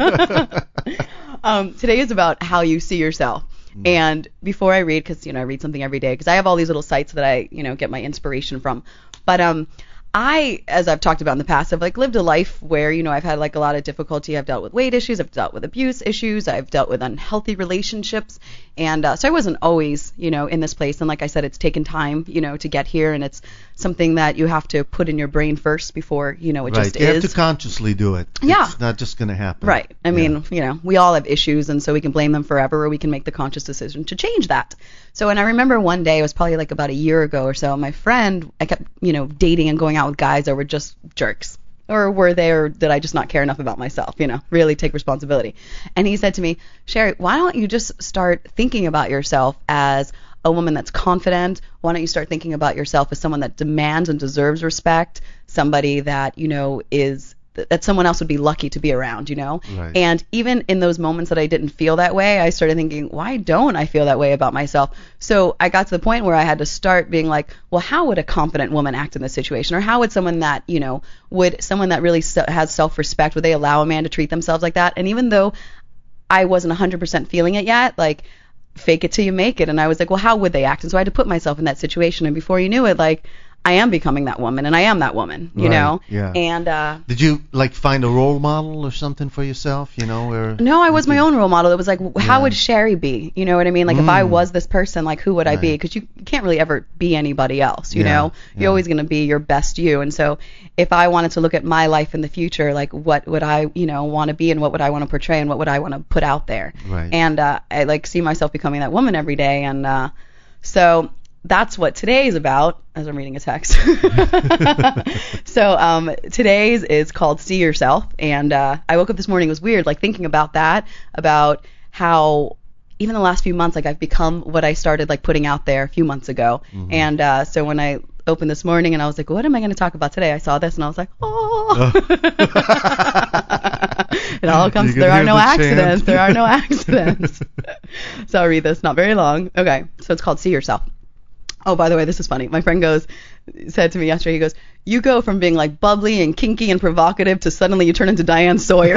wah. Today is about how you see yourself. And before I read, because I read something every day, because I have all these little sites that I get my inspiration from. But I, as I've talked about in the past, I've lived a life where, I've had a lot of difficulty. I've dealt with weight issues. I've dealt with abuse issues. I've dealt with unhealthy relationships. And so I wasn't always, in this place. And like I said, it's taken time, to get here. And it's something that you have to put in your brain first before, it just is. You have to consciously do it. Yeah. It's not just going to happen. Right. I mean, we all have issues. And so we can blame them forever, or we can make the conscious decision to change that. So, and I remember one day, it was probably about a year ago or so, my friend, I kept, dating and going out with guys that were just jerks. Or were they, or did I just not care enough about myself, really take responsibility? And he said to me, Sherry, why don't you just start thinking about yourself as a woman that's confident? Why don't you start thinking about yourself as someone that demands and deserves respect, somebody that, that someone else would be lucky to be around, Right. And even in those moments that I didn't feel that way, I started thinking, why don't I feel that way about myself? So I got to the point where I had to start being like, well, how would a confident woman act in this situation? Or how would someone that, would someone that really has self-respect, would they allow a man to treat themselves like that? And even though I wasn't 100% feeling it yet, fake it till you make it. And I was like, well, how would they act? And so I had to put myself in that situation. And before you knew it, I am becoming that woman, and I am that woman, you know? Yeah. And did you find a role model or something for yourself, or No, I was my own role model. It was how would Sherry be? You know what I mean? If I was this person, who would I be? Because you can't really ever be anybody else, you know? You're always going to be your best you. And so if I wanted to look at my life in the future, what would I, want to be, and what would I want to portray, and what would I want to put out there? Right. And I see myself becoming that woman every day. And so that's what today is about, as I'm reading a text. So today's is called See Yourself. And I woke up this morning, it was weird, thinking about that, about how even the last few months, I've become what I started putting out there a few months ago. Mm-hmm. And so when I opened this morning and I was like, what am I going to talk about today? I saw this and I was like, oh. It all comes, there are no accidents. There are no accidents. So I'll read this, not very long. Okay, so it's called See Yourself. Oh, by the way, this is funny. My friend said to me yesterday, he goes, you go from being bubbly and kinky and provocative to suddenly you turn into Diane Sawyer.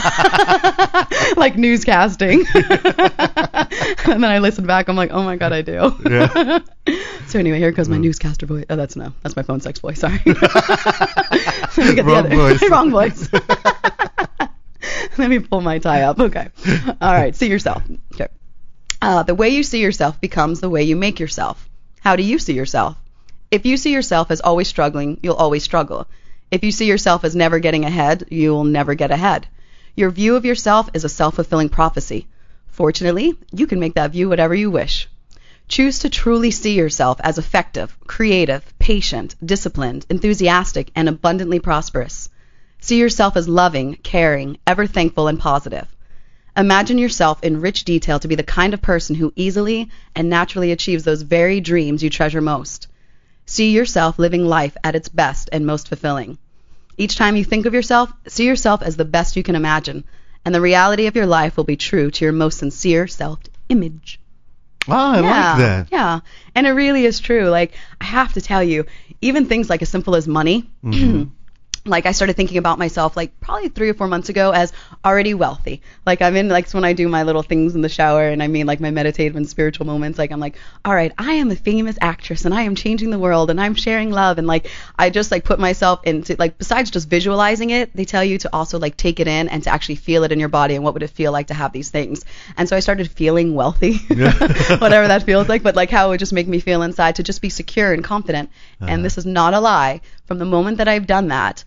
Newscasting. And then I listened back, I'm like, oh my God, I do. Yeah. So anyway, here goes my newscaster voice. Oh, that's my phone sex voice, sorry. Let me get Wrong voice. Wrong voice. Let me pull my tie up. Okay. All right, see yourself. Okay. The way you see yourself becomes the way you make yourself. How do you see yourself? If you see yourself as always struggling, you'll always struggle. If you see yourself as never getting ahead, you will never get ahead. Your view of yourself is a self-fulfilling prophecy. Fortunately, you can make that view whatever you wish. Choose to truly see yourself as effective, creative, patient, disciplined, enthusiastic, and abundantly prosperous. See yourself as loving, caring, ever thankful, and positive. Imagine yourself in rich detail to be the kind of person who easily and naturally achieves those very dreams you treasure most. See yourself living life at its best and most fulfilling. Each time you think of yourself, see yourself as the best you can imagine, and the reality of your life will be true to your most sincere self-image. Oh, I like that. Yeah, and it really is true. Like, I have to tell you, even things like as simple as money, like I started thinking about myself like probably 3 or 4 months ago as already wealthy. Like I'm in like when I do my little things in the shower, and I mean like my meditative and spiritual moments, like I'm like, all right, I am a famous actress and I am changing the world and I'm sharing love, and like I just like put myself into like, besides just visualizing it, they tell you to also like take it in and to actually feel it in your body and what would it feel like to have these things. And so I started feeling wealthy, whatever that feels like, but like how it would just make me feel inside to just be secure and confident. And this is not a lie. From the moment that I've done that,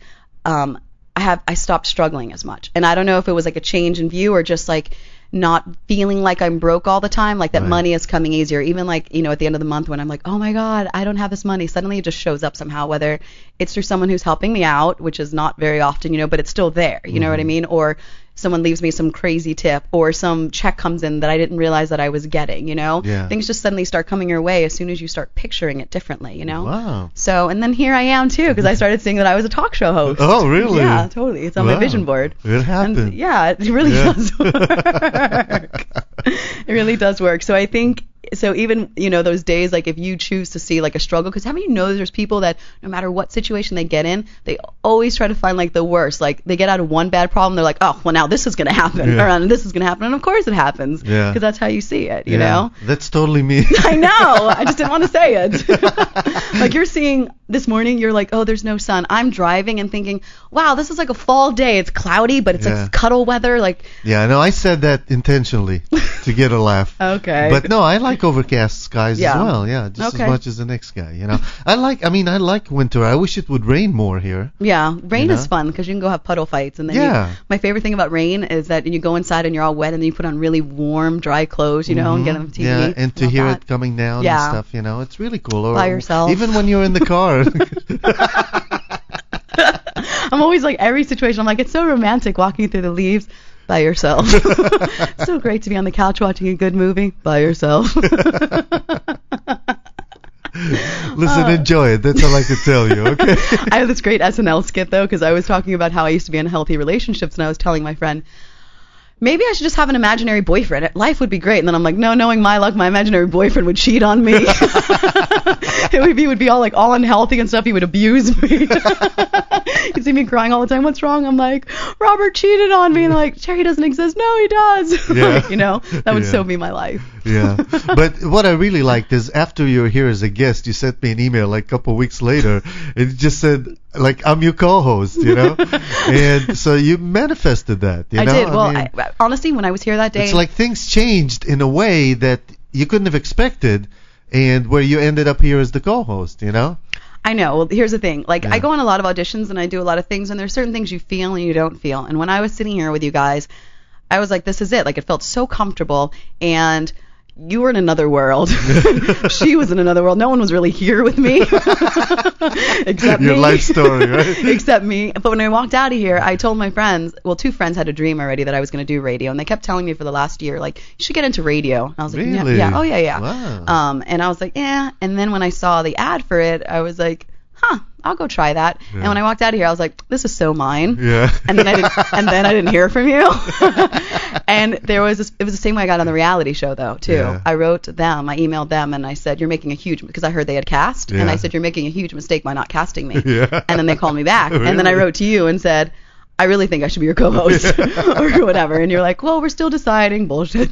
I stopped struggling as much. And I don't know if it was like a change in view or just like not feeling like I'm broke all the time, like that money is coming easier. Even like, you know, at the end of the month when I'm like, oh my God, I don't have this money, suddenly it just shows up somehow, whether it's through someone who's helping me out, which is not very often, you know, but it's still there, you know what I mean? Or someone leaves me some crazy tip, or some check comes in that I didn't realize that I was getting, you know? Yeah. Things just suddenly start coming your way as soon as you start picturing it differently, you know? Wow. So, and then here I am too, because I started seeing that I was a talk show host. Oh, really? Yeah, totally. It's on my vision board. It happened. And yeah, it really does work. It really does work. So I think, so even, you know, those days, like if you choose to see like a struggle, because how many know there's people that no matter what situation they get in, they always try to find like the worst. Like they get out of one bad problem, they're like, oh, well now this is going to happen, or this is going to happen. And of course it happens, because that's how you see it, you know? That's totally me. I know. I just didn't want to say it. Like you're seeing this morning, you're like, oh, there's no sun. I'm driving and thinking, wow, this is like a fall day. It's cloudy, but it's like cuddle weather. Like. Yeah, no, I said that intentionally to get a laugh. Okay. But no, I like overcast skies as well. Yeah, just as much as the next guy, you know. I like winter. I wish it would rain more here. Yeah, rain is fun because you can go have puddle fights. And then my favorite thing about rain is that you go inside and you're all wet, and then you put on really warm, dry clothes, you know, and get on TV. Yeah, and to hear it coming down and stuff, you know, it's really cool. Or by yourself. Even when you're in the car. I'm always like, every situation, I'm like, it's so romantic walking through the leaves by yourself. It's so great to be on the couch watching a good movie by yourself. Listen, enjoy it. That's all I can tell you, okay? I have this great SNL skit, though, because I was talking about how I used to be in healthy relationships, and I was telling my friend, maybe I should just have an imaginary boyfriend. Life would be great. And then I'm like, no, knowing my luck, my imaginary boyfriend would cheat on me. He would be all like all unhealthy and stuff. He would abuse me. You'd see me crying all the time. What's wrong? I'm like, Robert cheated on me. And they're like, Sherry doesn't exist. No, he does. Yeah. You know, that would so be my life. Yeah. But what I really liked is after you were here as a guest, you sent me an email like a couple of weeks later. It just said, like, I'm your co-host, you know? And so you manifested that, you know? I did. Well, honestly, when I was here that day. It's like things changed in a way that you couldn't have expected, and where you ended up here as the co-host, you know? I know. Well, here's the thing. Like, I go on a lot of auditions and I do a lot of things, and there's certain things you feel and you don't feel. And when I was sitting here with you guys, I was like, this is it. Like, it felt so comfortable, and you were in another world. She was in another world. No one was really here with me. Except Your me. life story, right? Except me. But when I walked out of here, I told my friends, well, 2 friends had a dream already that I was going to do radio, and they kept telling me for the last year, like, you should get into radio. And I was like, really? yeah. Oh, yeah. Wow. And I was like, yeah. And then when I saw the ad for it, I was like, I'll go try that. Yeah. And when I walked out of here, I was like, this is so mine. Yeah. And then I didn't hear from you. And there was it was the same way I got on the reality show, though, too. Yeah. I wrote them, I emailed them, and I said, you're making a huge, because I heard they had cast, and I said, you're making a huge mistake by not casting me. Yeah. And then they called me back. Really? And then I wrote to you and said, I really think I should be your co-host or whatever. And you're like, well, we're still deciding. Bullshit.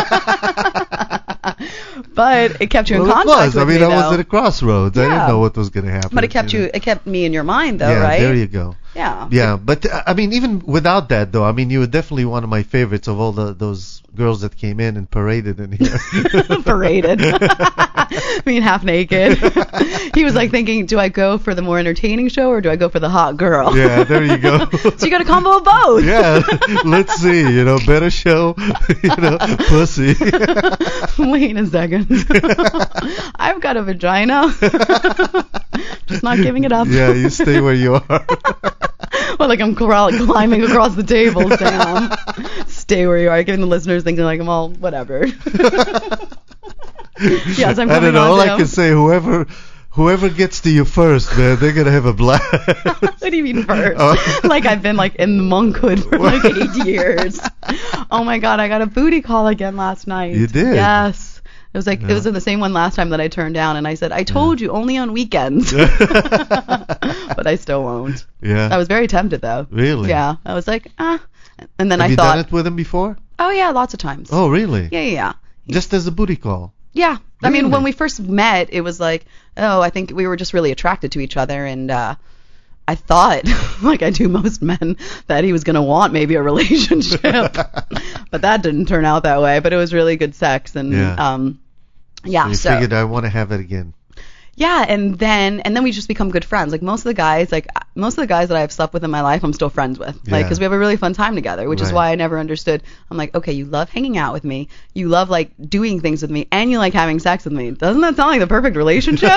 But it kept you in contact with me, I was at a crossroads. Yeah. I didn't know what was going to happen. But it kept me in your mind, though, right? Yeah, there you go. Yeah. Yeah, but I mean, even without that, though, I mean, you were definitely one of my favorites of all those girls that came in and paraded in here. Paraded. I mean, half naked. He was like thinking, do I go for the more entertaining show or do I go for the hot girl? Yeah, there you go. So you got a combo of both. Yeah, let's see, you know, better show, you know, pussy. Wait a second. I've got a vagina. Just not giving it up. Yeah, you stay where you are. Well, like I'm climbing across the table, Sam. Stay where you are. Giving the listeners thinking like I'm all whatever. Yes, I'm coming I don't know. on All now. I can say, whoever Whoever gets to you first, man, they're gonna have a blast. What do you mean first? Oh. Like I've been like in monkhood for like 8 years. Oh my God, I got a booty call again last night. You did? Yes. It was like it was the same one last time that I turned down, and I said, I told you only on weekends. But I still won't. Yeah. I was very tempted though. Really? Yeah. I was like, ah. And then Have I you thought, done it with him before? oh yeah, lots of times. Oh, really? Yeah. Just as a booty call? Yeah. I mean, Really? when we first met, it was like, oh, I think we were just really attracted to each other, and I thought, like I do most men, that he was going to want maybe a relationship. But that didn't turn out that way. But it was really good sex, and You figured I want to have it again. Yeah, and then we just become good friends. Like most of the guys that I've slept with in my life, I'm still friends with. Like, because we have a really fun time together, which is why I never understood. I'm like, okay, you love hanging out with me, you love like doing things with me, and you like having sex with me. Doesn't that sound like the perfect relationship?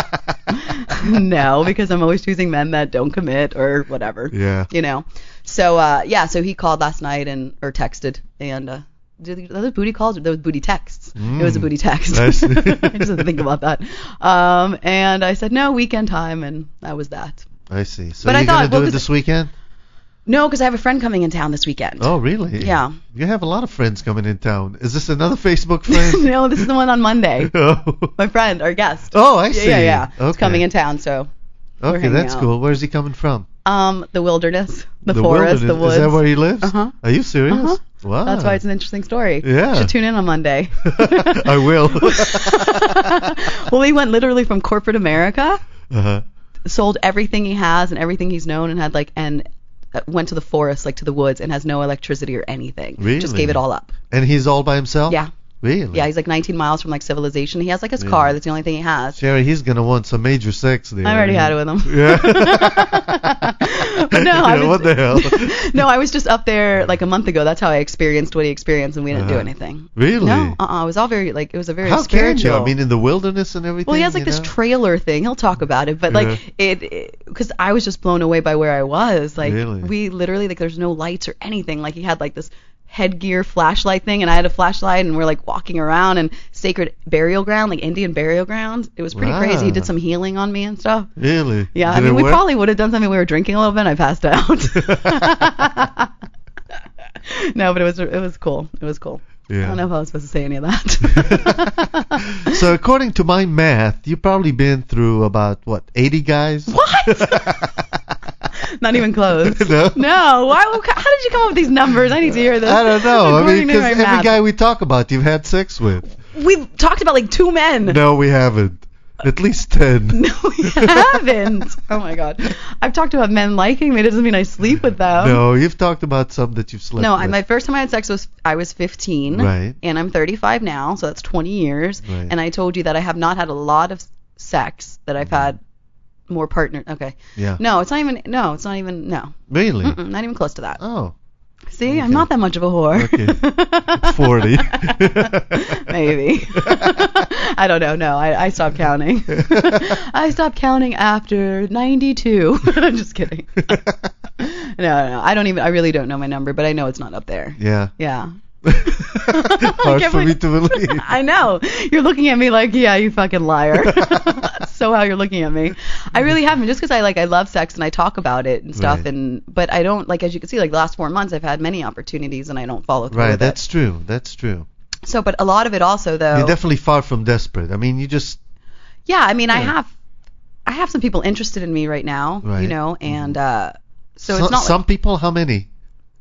No, because I'm always choosing men that don't commit or whatever. Yeah. You know. So so he called last night or texted, and those booty calls or those booty texts? It was a booty text. Nice. I just didn't think about that. And I said, no, weekend time, and that was that. I see. So But I you're thought, going to do it this weekend? No, because I have a friend coming in town this weekend. Oh, really? Yeah. You have a lot of friends coming in town. Is this another Facebook friend? No, this is the one on Monday. Oh. My friend, our guest. Oh, I see. Yeah. Okay. He's coming in town, so we're Okay, hanging that's out. cool. Where's he coming from? The wilderness, the forest, wilderness. the woods. Is that where he lives? Uh-huh. Are you serious? Uh-huh. Wow. That's why it's an interesting story. Yeah. You should tune in on Monday. I will. Well, he went literally from corporate America, Uh-huh. sold everything he has and everything he's known, and had went to the forest, like to the woods, and has no electricity or anything. Really? Just gave it all up. And he's all by himself? Yeah. Really? Yeah, he's like 19 miles from like civilization. He has like his car. That's the only thing he has. Sherry, he's going to want some major sex there. I already had it with him. Yeah. But no, What the hell? No, I was just up there like a month ago. That's how I experienced what he experienced, and we didn't do anything. Really? No, it was all very it was a very How spiritual. can you? I mean, in the wilderness and everything. Well, he has like this trailer thing. He'll talk about it, but like because I was just blown away by where I was. Like we literally there's no lights or anything. Like he had like this headgear flashlight thing, and I had a flashlight, and we're like walking around in sacred burial ground, like Indian burial ground. It was pretty crazy. He did some healing on me and stuff. Really? Yeah, Did I mean, it we work? probably would have done something. We were drinking a little bit, and I passed out. No, but it was cool. It was cool. Yeah. I don't know if I was supposed to say any of that. So according to my math, you've probably been through about 80 guys? What? Not even close. No? No. How did you come up with these numbers? I need to hear this. I don't know. I According mean, to because my every math. guy we talk about, you've had sex with. We've talked about like 2 men. No, we haven't. At least 10. No, we haven't. Oh my God. I've talked about men liking me. It doesn't mean I sleep with them. No, you've talked about some that you've slept No, with. my first time I had sex was I was 15. Right. And I'm 35 now, so that's 20 years. Right. And I told you that I have not had a lot of sex, that I've had more partners. Okay. Yeah. No, it's not even. No. Really? Not even close to that. Oh. See, Okay. I'm not that much of a whore. Okay. 40. Maybe. I don't know. No, I stopped counting. I stopped counting after 92. I'm just kidding. No. I really don't know my number, but I know it's not up there. Yeah. Yeah. Hard for me to believe. I know. You're looking at me like, yeah, you fucking liar. That's so how you're looking at me. I really haven't, just because I love sex and I talk about it and stuff, Right. but I don't, as you can see, the last 4 months I've had many opportunities and I don't follow through Right, with that's true. That's true. it. So, but a lot of it also though. You're definitely far from desperate. I mean, you just... Yeah, I mean, I have some people interested in me right now, Right. and so it's not some people, how many?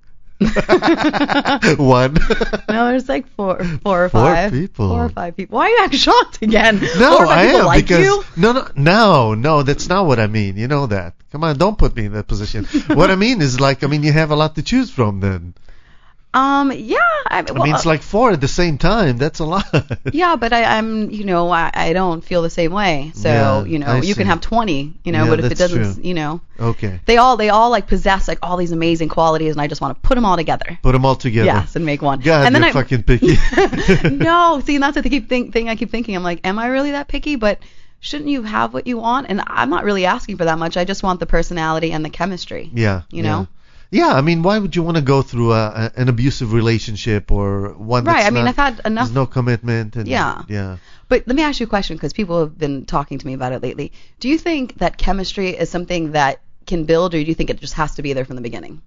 1. No, there's like four or five. 4 people. 4 or 5 people. Why are you acting shocked again? No, 4 or 5 I people am like because you? no, that's not what I mean. You know that. Come on, don't put me in that position. What I mean is you have a lot to choose from then. Yeah. I mean, it's like 4 at the same time. That's a lot. Yeah, but I'm, I don't feel the same way. So, Yeah, I you see. can have 20, Yeah, but if it that's doesn't, true. Okay. they all like possess like all these amazing qualities, and I just want to put them all together. Put them all together. Yes, and make one. God, and then you're fucking picky. No, see, and that's the thing I keep thinking. I'm like, am I really that picky? But shouldn't you have what you want? And I'm not really asking for that much. I just want the personality and the chemistry. Yeah. You know? Yeah, I mean, why would you want to go through an abusive relationship or one that's Right. I mean, not, I've had enough. there's no commitment? And, Yeah. Yeah. But let me ask you a question, because people have been talking to me about it lately. Do you think that chemistry is something that can build, or do you think it just has to be there from the beginning?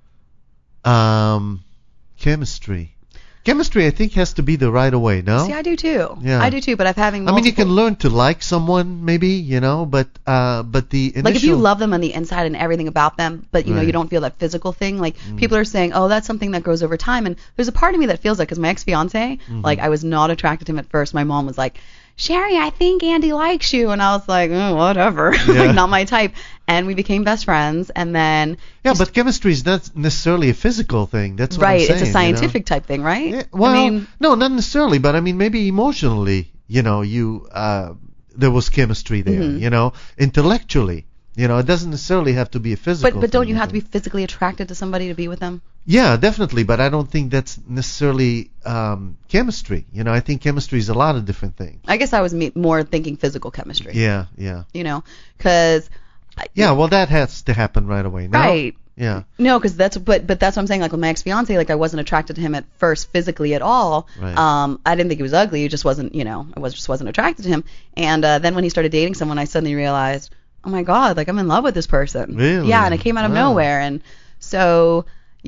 Chemistry. Chemistry, I think, has to be there right away, no? See, I do too. Yeah. I do too, but I'm having multiple... I mean, you can learn to like someone, maybe, but the initial... Like if you love them on the inside and everything about them, but you know Right. you don't feel that physical thing. Like people are saying, oh, that's something that grows over time. And there's a part of me that feels like, because my ex-fiance, like I was not attracted to him at first. My mom was like, Sherry, I think Andy likes you, and I was like, whatever, like not my type. And we became best friends, and then Yeah, but chemistry is not necessarily a physical thing. That's what I'm right, saying. it's a scientific type thing, right? Yeah, well, I mean, no, not necessarily, but I mean maybe emotionally, there was chemistry there, intellectually. It doesn't necessarily have to be a physical but don't thing, you I have to be think. physically attracted to somebody to be with them? Yeah, definitely, but I don't think that's necessarily chemistry. I think chemistry is a lot of different things. I guess I was more thinking physical chemistry. Yeah. Because Yeah, well, that has to happen right away. No? right. Yeah. No, because that's what I'm saying. Like with my ex-fiance, like I wasn't attracted to him at first physically at all. Right. I didn't think he was ugly. It just wasn't, just wasn't attracted to him. And then when he started dating someone, I suddenly realized, oh my God, like I'm in love with this person. Really? Yeah, and it came out of Wow. nowhere. And so,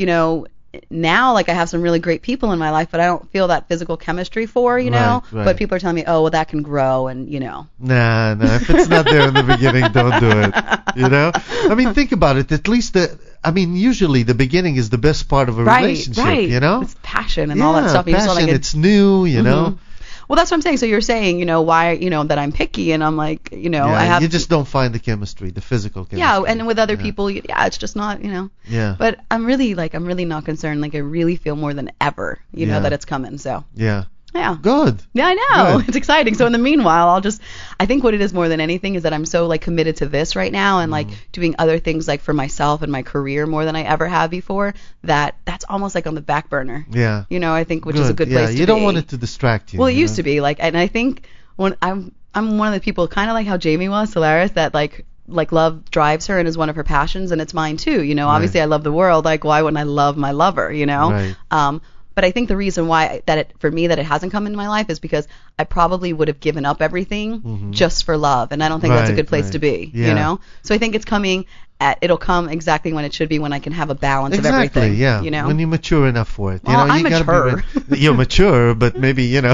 now like I have some really great people in my life, but I don't feel that physical chemistry for, Right. But people are telling me, oh, well, that can grow, and Nah, if it's not there in the beginning, don't do it. I mean, think about it. At least usually the beginning is the best part of a relationship, right. you It's passion and all that stuff. You just passion, wanna get- it's new, Mhm. Well, that's what I'm saying. So you're saying, why, that I'm picky, and I'm like, Yeah, I have you just don't find the chemistry, the physical chemistry. yeah, and with other people, it's just not, Yeah. But I'm really not concerned. Like I really feel more than ever, Yeah. that it's coming. So Yeah. yeah. Good. Yeah, I know. Good. It's exciting. So in the meanwhile, I think what it is more than anything is that I'm so like committed to this right now and like doing other things like for myself and my career more than I ever have before, that's almost like on the back burner. Yeah. I think which is a good place to be. You don't want it to distract you. Well, it you used know? to be like, and I think when I'm one of the people kind of like how Jamie was, Solaris, that like love drives her and is one of her passions, and it's mine too. Obviously I love the world. Like why wouldn't I love my lover? Right. But I think the reason why for me that it hasn't come into my life is because I probably would have given up everything just for love, and I don't think that's a Right, good place right. to be. Yeah. So I think it's coming. It'll come exactly when it should be, when I can have a balance Exactly, of everything. yeah. When you're mature enough for it. Well, I'm you gotta mature. You're mature, but maybe, Maybe No,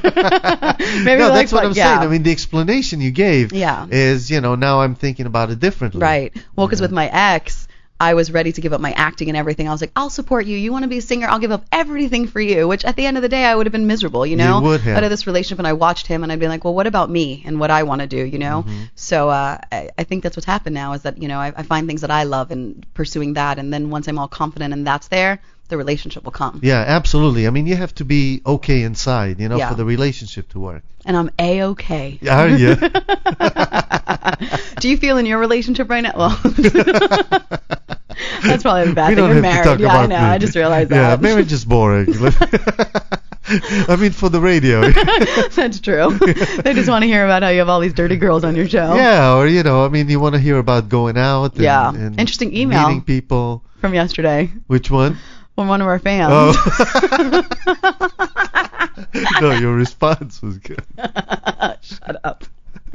like, that's what I'm yeah. saying. I mean, the explanation you gave Yeah. is, now I'm thinking about it differently. Right. Well, because with my ex, I was ready to give up my acting and everything. I was like, I'll support you. You want to be a singer? I'll give up everything for you. Which at the end of the day, I would have been miserable, You would have. Out of this relationship, and I watched him, and I'd be like, well, what about me and what I want to do, So I think that's what's happened now is that, I find things that I love and pursuing that, and then once I'm all confident and that's there, the relationship will come. Yeah, absolutely. I mean, you have to be okay inside, Yeah. for the relationship to work. And I'm A-okay. Are you? Do you feel in your relationship right now? Well, that's probably a bad We thing. don't You're have married. to talk Yeah, about I know. me. I just realized Yeah, that. maybe just boring. I mean, for the radio. That's true. They just want to hear about how you have all these dirty girls on your show. Yeah, or, I mean, you want to hear about going out and, Yeah. and Interesting email. meeting people. From yesterday. Which one? From one of our fans. Oh. No, your response was good. Shut up.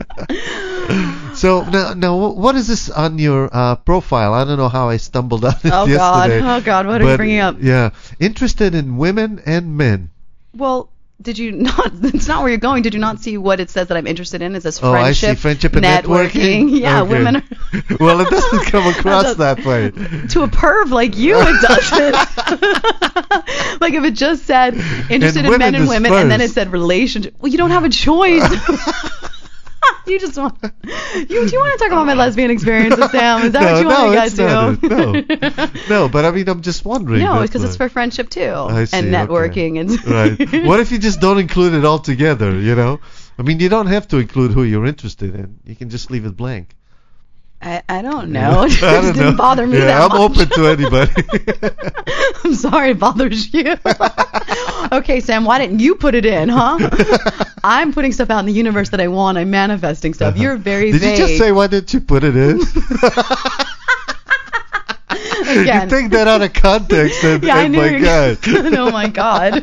So now, what is this on your profile? I don't know how I stumbled on it Oh, God. yesterday. Oh, God. What are you bringing up? Yeah, interested in women and men. Well, did you not? It's not where you're going. Did you not see what it says that I'm interested in? It says Oh, I friendship, see. Friendship and networking. Yeah, Okay. women are. Well, it doesn't come across that way. To a perv like you, it doesn't. Like if it just said interested in men women and is women, and then it first. said relationship. Well, you don't have a choice. You just want. Do you want to talk about my lesbian experiences, Sam? Is that what you want guys it's do? not it. No, but I mean, I'm just wondering. No, it's that's because it's why. for friendship too, I see, and networking okay. and. Right. What if you just don't include it altogether? I mean, you don't have to include who you're interested in. You can just leave it blank. I don't know. It just I don't didn't know. bother me Yeah, that I'm much. open to anybody. I'm sorry it bothers you. Okay, Sam, why didn't you put it in, huh? I'm putting stuff out in the universe that I want. I'm manifesting stuff. You're very Did vague. you just say why didn't you put it in? Again. You take that out of context, and, Yeah, I and knew my you- God. Oh my God.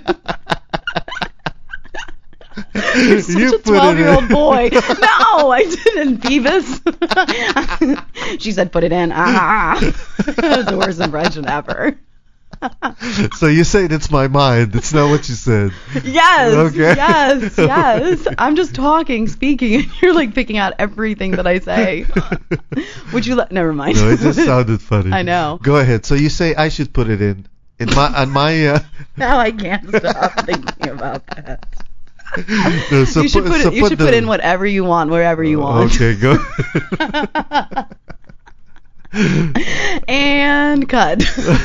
You're such You a put it in. 12-year-old boy. No, I didn't, Beavis. She said, put it in. Ah. That was the worst impression ever. So you say it's my mind. It's not what you said. Yes, Okay. yes. I'm just speaking, and you're like picking out everything that I say. Would you never mind. No, it just sounded funny. I know. Go ahead. So you say I should put it in my. Now I can't stop thinking about that. No, so You should put in whatever you want, wherever you want. Okay, go. And cut.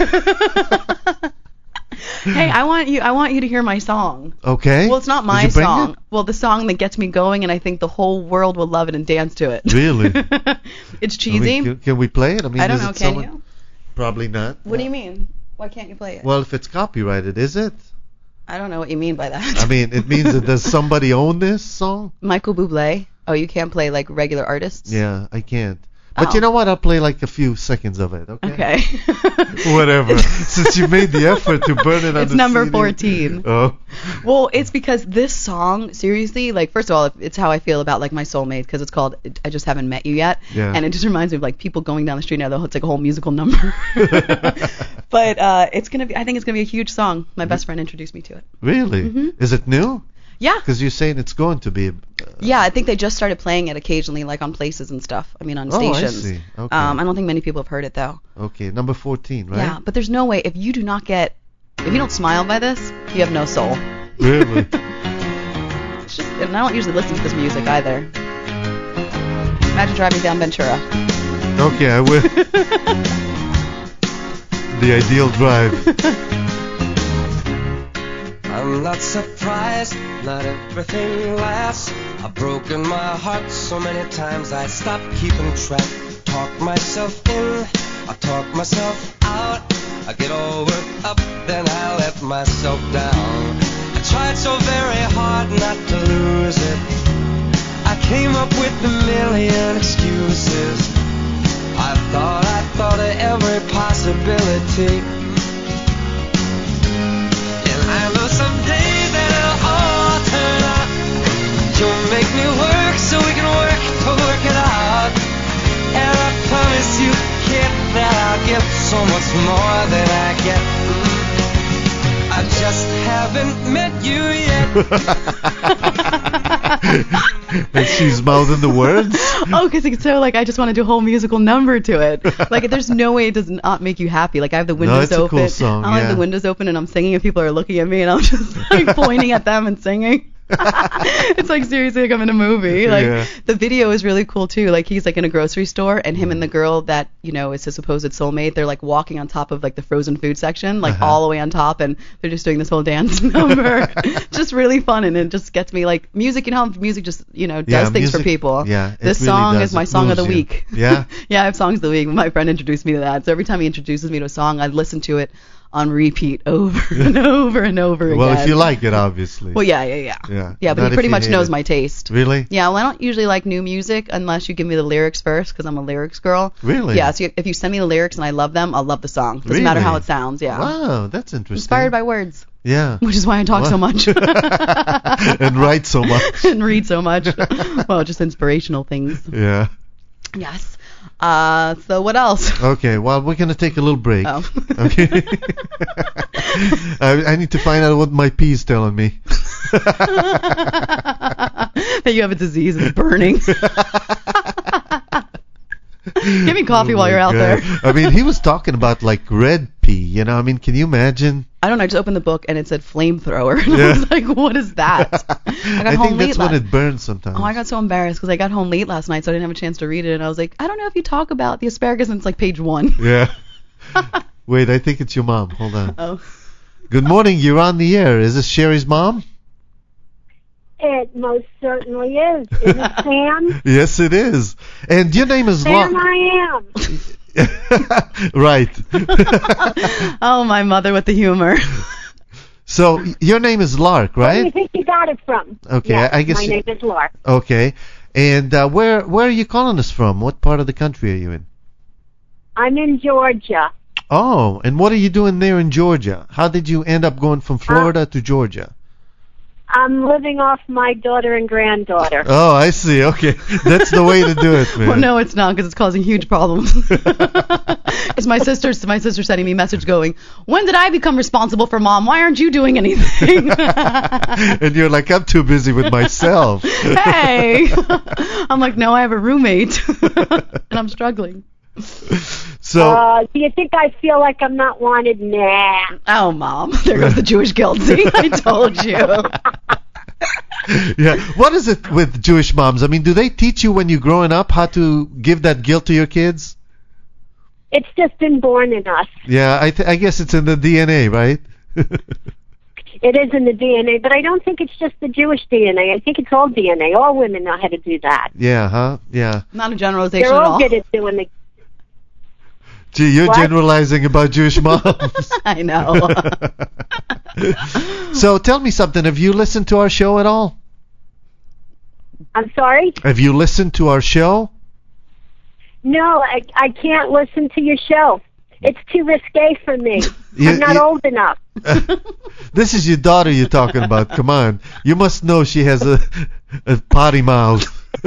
Hey, I want you to hear my song. Okay. Well, it's not Did my you bring song. it? Well, the song that gets me going, and I think the whole world will love it and dance to it. Really? It's cheesy. I mean, can we play it? I mean, I don't is know. it Can someone- you? Probably not. What do you mean? Why can't you play it? Well, if it's copyrighted, is it? I don't know what you mean by that. I mean, it means that does somebody own this song? Michael Bublé. Oh, you can't play like regular artists? Yeah, I can't. But Oh. you know what? I'll play like a few seconds of it. Okay. Okay. Whatever. Since you made the effort to burn it on It's the number CD. 14. Oh. Well, it's because this song, seriously, like, first of all, it's how I feel about, like, my soulmate, because it's called I Just Haven't Met You Yet. Yeah. And it just reminds me of, like, people going down the street now. It's like a whole musical number. But I think it's going to be a huge song. My best friend introduced me to it. Really? Mhm. Is it new? Yeah. Because you're saying it's going to be. Yeah, I think they just started playing it occasionally, like, on places and stuff. I mean, on Oh, I stations. see. Okay. I don't think many people have heard it, though. Okay, number 14, right? Yeah, but there's no way. If you don't smile by this, you have no soul. Really? It's just, and I don't usually listen to this music either. Imagine driving down Ventura. Okay, I will. The ideal drive. I'm not surprised, not everything lasts. I've broken my heart so many times I stopped keeping track. Talk myself in, I talk myself out. I get all worked up, then I let myself down. I tried so very hard not to lose it. I came up with a million excuses. I thought of every possibility. I know someday that it'll all turn out. You'll make me work so we can work to work it out. And I promise you, kid, that I'll give so much more than I get. I just haven't met you yet. And she's mouthing the words? Oh, because it's so, like, I just want to do a whole musical number to it. Like, there's no way it does not make you happy. Like, I have the windows it's a open. cool song, I have yeah. the windows open and I'm singing and people are looking at me and I'm just, like, pointing at them and singing. It's like, seriously, like I'm in a movie. Like, Yeah. the video is really cool too. Like, he's like in a grocery store and him and the girl that, you know, is his supposed soulmate, they're like walking on top of like the frozen food section, like all the way on top, and they're just doing this whole dance number. Just really fun, and it just gets me, like, music, you know how music just, you know, does Yeah, things for music- people. yeah, it This really song does. is my It song of the moves you. week. Yeah? Yeah, I have songs of the week. My friend introduced me to that. So every time he introduces me to a song, I listen to it on repeat over and over and over again. Well, if you like it, obviously. Well, yeah. Yeah. Yeah, but Not he if pretty you much hate knows it. my taste. Really? Yeah, well, I don't usually like new music unless you give me the lyrics first, because I'm a lyrics girl. Really? Yeah, so if you send me the lyrics and I love them, I'll love the song. Doesn't matter how Really? it sounds, yeah. Wow, that's interesting. Inspired by words. Yeah. Which is why I talk so much. And write so much. And read so much. Well, just inspirational things. Yeah. Yes. So what else? Okay, well, we're going to take a little break. Oh. Okay. I need to find out what my pee's telling me. That you have a disease and it's burning. Give me coffee while you're out there. I mean, he was talking about like red pea, you know? I mean, can you imagine? I don't know. I just opened the book and it said flamethrower. And Yeah. I was like, what is that? I got I home think late that's when it burns sometimes. Oh, I got so embarrassed because I got home late last night, so I didn't have a chance to read it. And I was like, I don't know if you talk about the asparagus, and it's like page 1. Yeah. Wait, I think it's your mom. Hold on. Oh. Good morning. You're on the air. Is this Sherry's mom? It most certainly is. Is it Sam? Yes, it is. And your name is Sam, Lark. I am. Right. Oh, my mother with the humor. So your name is Lark, Where do you right? think you got it from? Okay, Yes, I guess my you- name is Laura. Okay. And where are you calling us from? What part of the country are you in? I'm in Georgia. Oh, and what are you doing there in Georgia? How did you end up going from Florida to Georgia? I'm living off my daughter and granddaughter. Oh, I see. Okay. That's the way to do it, man. Well, no, it's not, because it's causing huge problems. Because my sister's sending me a message going, when did I become responsible for Mom? Why aren't you doing anything? And you're like, I'm too busy with myself. Hey. I'm like, no, I have a roommate. And I'm struggling. So. Do you think I feel like I'm not wanted? Nah. Oh, Mom. There goes the Jewish guilt. See, I told you. Yeah. What is it with Jewish moms? I mean, do they teach you when you're growing up how to give that guilt to your kids? It's just been born in us. Yeah, I guess it's in the DNA, right? It is in the DNA, but I don't think it's just the Jewish DNA. I think it's all DNA. All women know how to do that. Yeah, huh? Yeah. Not a generalization They're at all all. good at doing the... Gee, you're What? generalizing about Jewish moms. I know. So tell me something. Have you listened to our show at all? I'm sorry? Have you listened to our show? No, I can't listen to your show. It's too risque for me. I'm not old enough. This is your daughter you're talking about. Come on. You must know she has a potty mouth.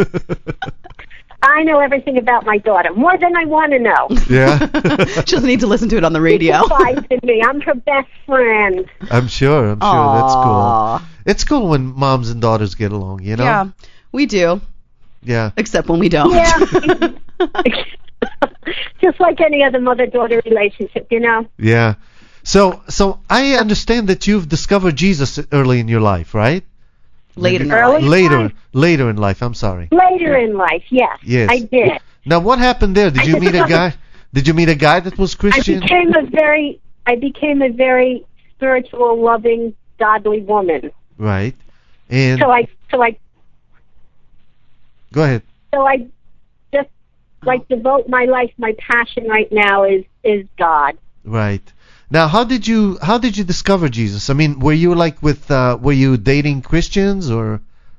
I know everything about my daughter, more than I want to know. Yeah? She doesn't need to listen to it on the radio. She confides in me. I'm her best friend. I'm sure. That's cool. It's cool when moms and daughters get along, you know? Yeah, we do. Yeah. Except when we don't. Yeah. Just like any other mother-daughter relationship, you know? Yeah. So I understand that you've discovered Jesus early in your life, right? Later in life. Later in life, I'm sorry. Later in life, yes. Yes. I did. Now, what happened there? Did you meet a guy? Did you meet a guy that was Christian? I became a very spiritual, loving, godly woman. Right. And So I go ahead. just like devote my life, my passion right now is God. Right. Now, how did you discover Jesus? I mean, were you were you dating Christians or?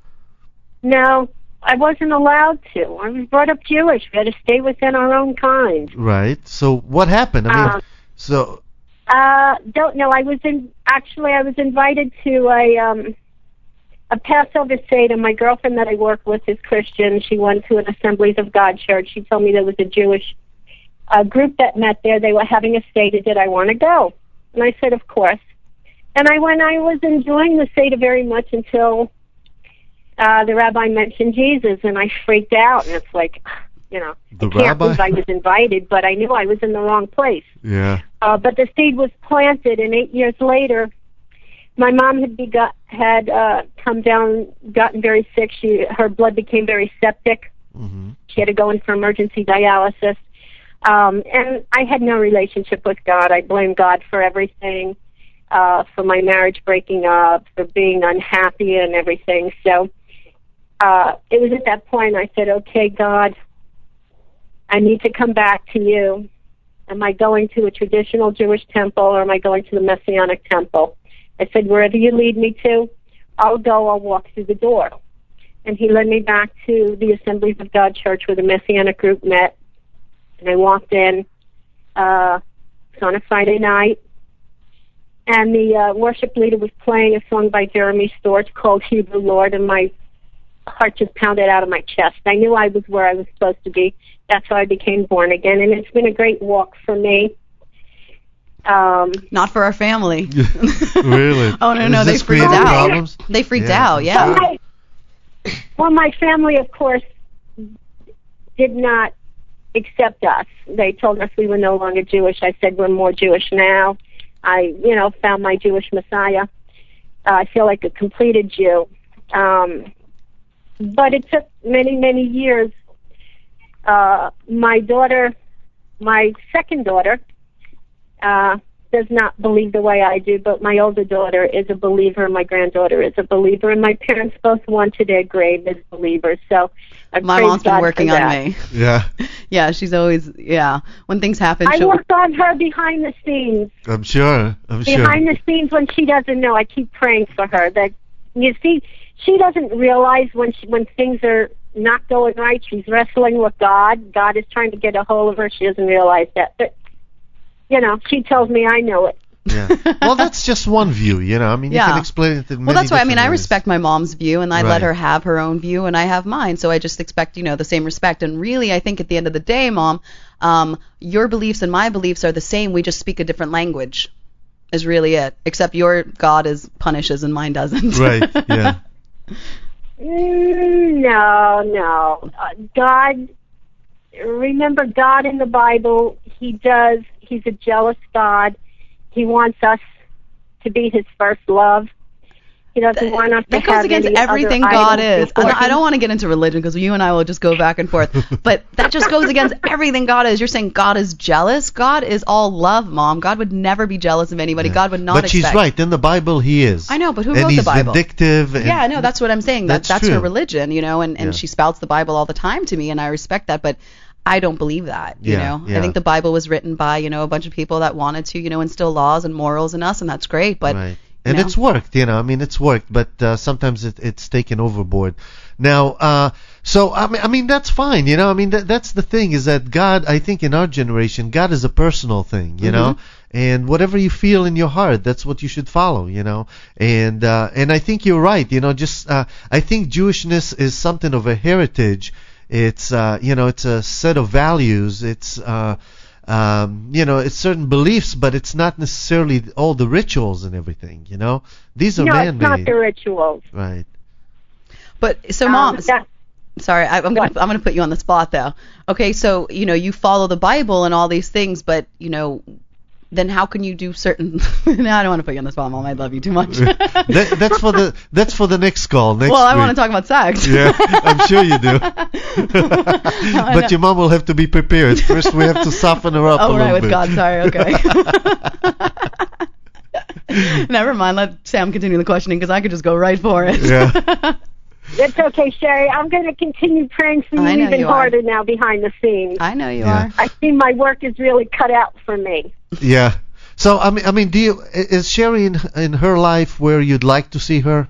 No, I wasn't allowed to. I was brought up Jewish. We had to stay within our own kind. Right. So what happened? I mean, don't know. I was invited to a Passover Seder. My girlfriend that I work with is Christian. She went to an Assemblies of God church. She told me there was a Jewish group that met there. They were having a Seder. Did I want to go? And I said, of course. And I was enjoying the Seder very much until the rabbi mentioned Jesus, and I freaked out. And it's like, I can't believe I was invited, but I knew I was in the wrong place. Yeah. But the seed was planted, and 8 years later, my mom had come down, gotten very sick. Her blood became very septic. Mm-hmm. She had to go in for emergency dialysis. And I had no relationship with God. I blamed God for everything, for my marriage breaking up, for being unhappy and everything. So it was at that point I said, okay, God, I need to come back to you. Am I going to a traditional Jewish temple, or am I going to the Messianic temple? I said, wherever you lead me to, I'll go, I'll walk through the door. And he led me back to the Assemblies of God church where the Messianic group met. And I walked in, it was on a Friday night, and the worship leader was playing a song by Jeremy Storch called Hebrew Lord, and my heart just pounded out of my chest. I knew I was where I was supposed to be. That's how I became born again, and it's been a great walk for me. Not for our family. Really? Oh, no, they freaked out. Problems? They freaked out, yeah. Well, my family, of course, did not accept us. They told us we were no longer Jewish. I said we're more Jewish now. I, found my Jewish Messiah. I feel like a completed Jew. But it took many, many years. My second daughter, does not believe the way I do, but my older daughter is a believer, my granddaughter is a believer, and my parents both went to their grave as believers. So my mom's been working on me. Yeah. Yeah, she's always, when things happen, I worked on her behind the scenes. I'm sure. Behind the scenes when she doesn't know, I keep praying for her. That, you see, she doesn't realize when things are not going right, she's wrestling with God. God is trying to get a hold of her. She doesn't realize that. But she tells me I know it. Yeah. Well, that's just one view, you can explain it in many Well, that's why, different I ways. respect my mom's view, and I let her have her own view, and I have mine, so I just expect, the same respect. And really, I think at the end of the day, Mom, your beliefs and my beliefs are the same. We just speak a different language, is really it. Except your God punishes and mine doesn't. Right, yeah. No. God, remember God in the Bible, he's a jealous God. He wants us to be his first love. He doesn't want us to That goes have against any everything other God idols is. before I don't want to get into religion because you and I will just go back and forth. But that just goes against everything God is. You're saying God is jealous? God is all love, Mom. God would never be jealous of anybody. God would not But she's expect. right. In the Bible, he is. I know, but who and wrote he's the Bible? Vindictive. Yeah, I know. That's what I'm saying. That's true. her religion, and Yeah. she spouts the Bible all the time to me, and I respect that. But I don't believe that, you know. I think the Bible was written by, a bunch of people that wanted to, instill laws and morals in us, and that's great. But Right. And it's worked, it's worked, but sometimes it's taken overboard. Now, so I mean that's fine, that's the thing is that God, I think in our generation, God is a personal thing, and whatever you feel in your heart, that's what you should follow, and I think you're right, I think Jewishness is something of a heritage. It's it's a set of values. It's it's certain beliefs, but it's not necessarily all the rituals and everything, These are man-made. No, it's not the rituals. Right. But so, Mom, sorry, I'm gonna put you on the spot though. Okay, so you follow the Bible and all these things, but then how can you do certain? No, I don't want to put you on the spot, Mom. I love you too much. That's for the next call. Next I week. want to talk about sex. Yeah, I'm sure you do. But your mom will have to be prepared. First, we have to soften her up a little with bit. God. Sorry. Okay. Never mind. Let Sam continue the questioning because I could just go right for it. Yeah. It's okay, Sherry. I'm going to continue praying for you even harder now behind the scenes. I know you are. I see my work is really cut out for me. Yeah. So I mean, is Sherry in her life where you'd like to see her?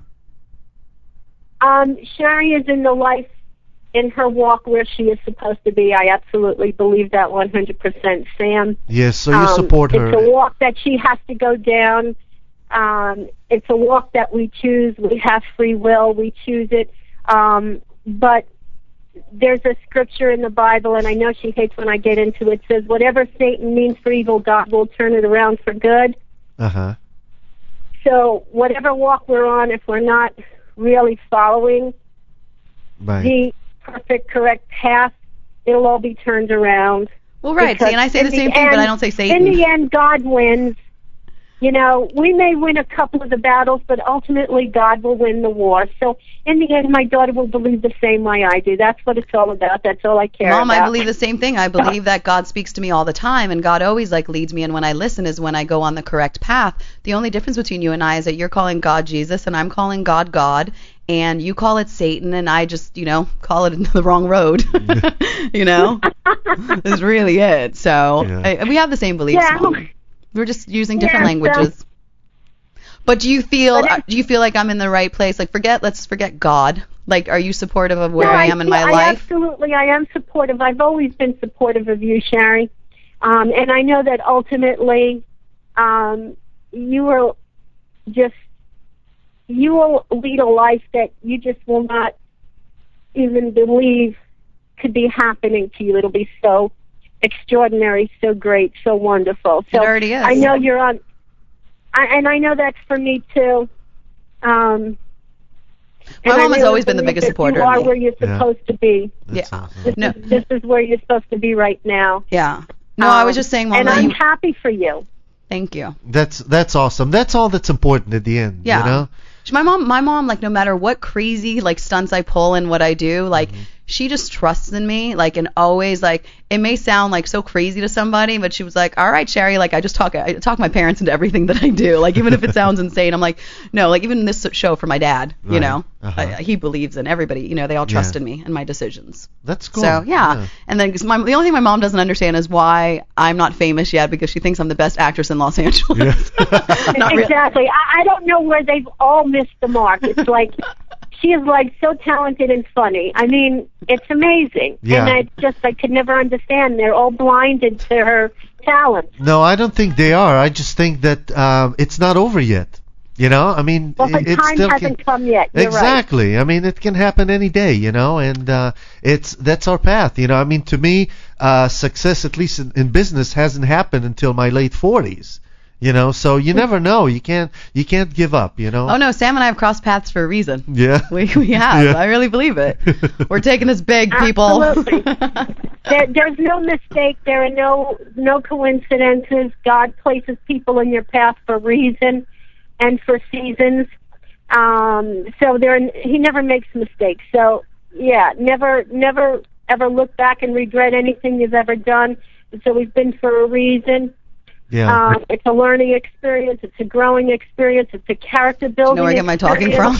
Sherry is in her walk where she is supposed to be. I absolutely believe that 100%, Sam. Yes. So you support her. It's a walk that she has to go down. It's a walk that we choose. We have free will. We choose it. But there's a scripture in the Bible, and I know she hates when I get into it. It says, whatever Satan means for evil, God will turn it around for good. Uh-huh. So whatever walk we're on, if we're not really following the perfect, correct path, it'll all be turned around. Well, right. See, and I say the same thing, but I don't say Satan. In the end, God wins. We may win a couple of the battles, but ultimately God will win the war. So in the end, my daughter will believe the same way I do. That's what it's all about. That's all I care about. Mom, I believe the same thing. I believe that God speaks to me all the time, and God always leads me, and when I listen is when I go on the correct path. The only difference between you and I is that you're calling God Jesus, and I'm calling God God, and you call it Satan, and I just, call it the wrong road. That's really it. So we have the same beliefs, Mom. We're just using different languages. But do you feel like I'm in the right place? Let's forget God. Are you supportive of where I am in my life? Absolutely, I am supportive. I've always been supportive of you, Sherry. And I know that ultimately you will lead a life that you just will not even believe could be happening to you. It'll be so extraordinary, so great, so wonderful. So it already is. I know you're on, and I know that's for me too. My mom has always been the biggest supporter. You are where you're supposed to be. That's awesome. This is where you're supposed to be right now. Yeah. No, I was just saying, Mom, and I'm happy for you. Thank you. That's awesome. That's all that's important at the end. Yeah. My mom, no matter what crazy stunts I pull and what I do, she just trusts in me, and always, it may sound so crazy to somebody, but she was like, all right, Sherry, I talk my parents into everything that I do, even if it sounds insane. I'm like, no, even this show for my dad, he believes in everybody, they all trust in me and my decisions. That's cool. So and then the only thing my mom doesn't understand is why I'm not famous yet, because she thinks I'm the best actress in Los Angeles. Exactly. I don't know where they've all missed the mark. It's she is so talented and funny. I mean, it's amazing. Yeah. And I could never understand. They're all blinded to her talents. No, I don't think they are. I just think that it's not over yet. You know, I mean, Well, the it time still hasn't come yet. You're exactly. I mean, it can happen any day, you know, and that's our path, you know. I mean, to me, success, at least in business, hasn't happened until my late 40s, you know. So you never know. You can't give up, you know. Oh no, Sam and I have crossed paths for a reason. Yeah. We have. Yeah. I really believe it. We're taking this big, people. Absolutely. There's no mistake. There are no coincidences. God places people in your path for a reason and for seasons. So he never makes mistakes. So yeah, never ever look back and regret anything you've ever done. It's always been for a reason. Yeah. It's a learning experience. It's a growing experience. It's a character building. You know where I get my talking from?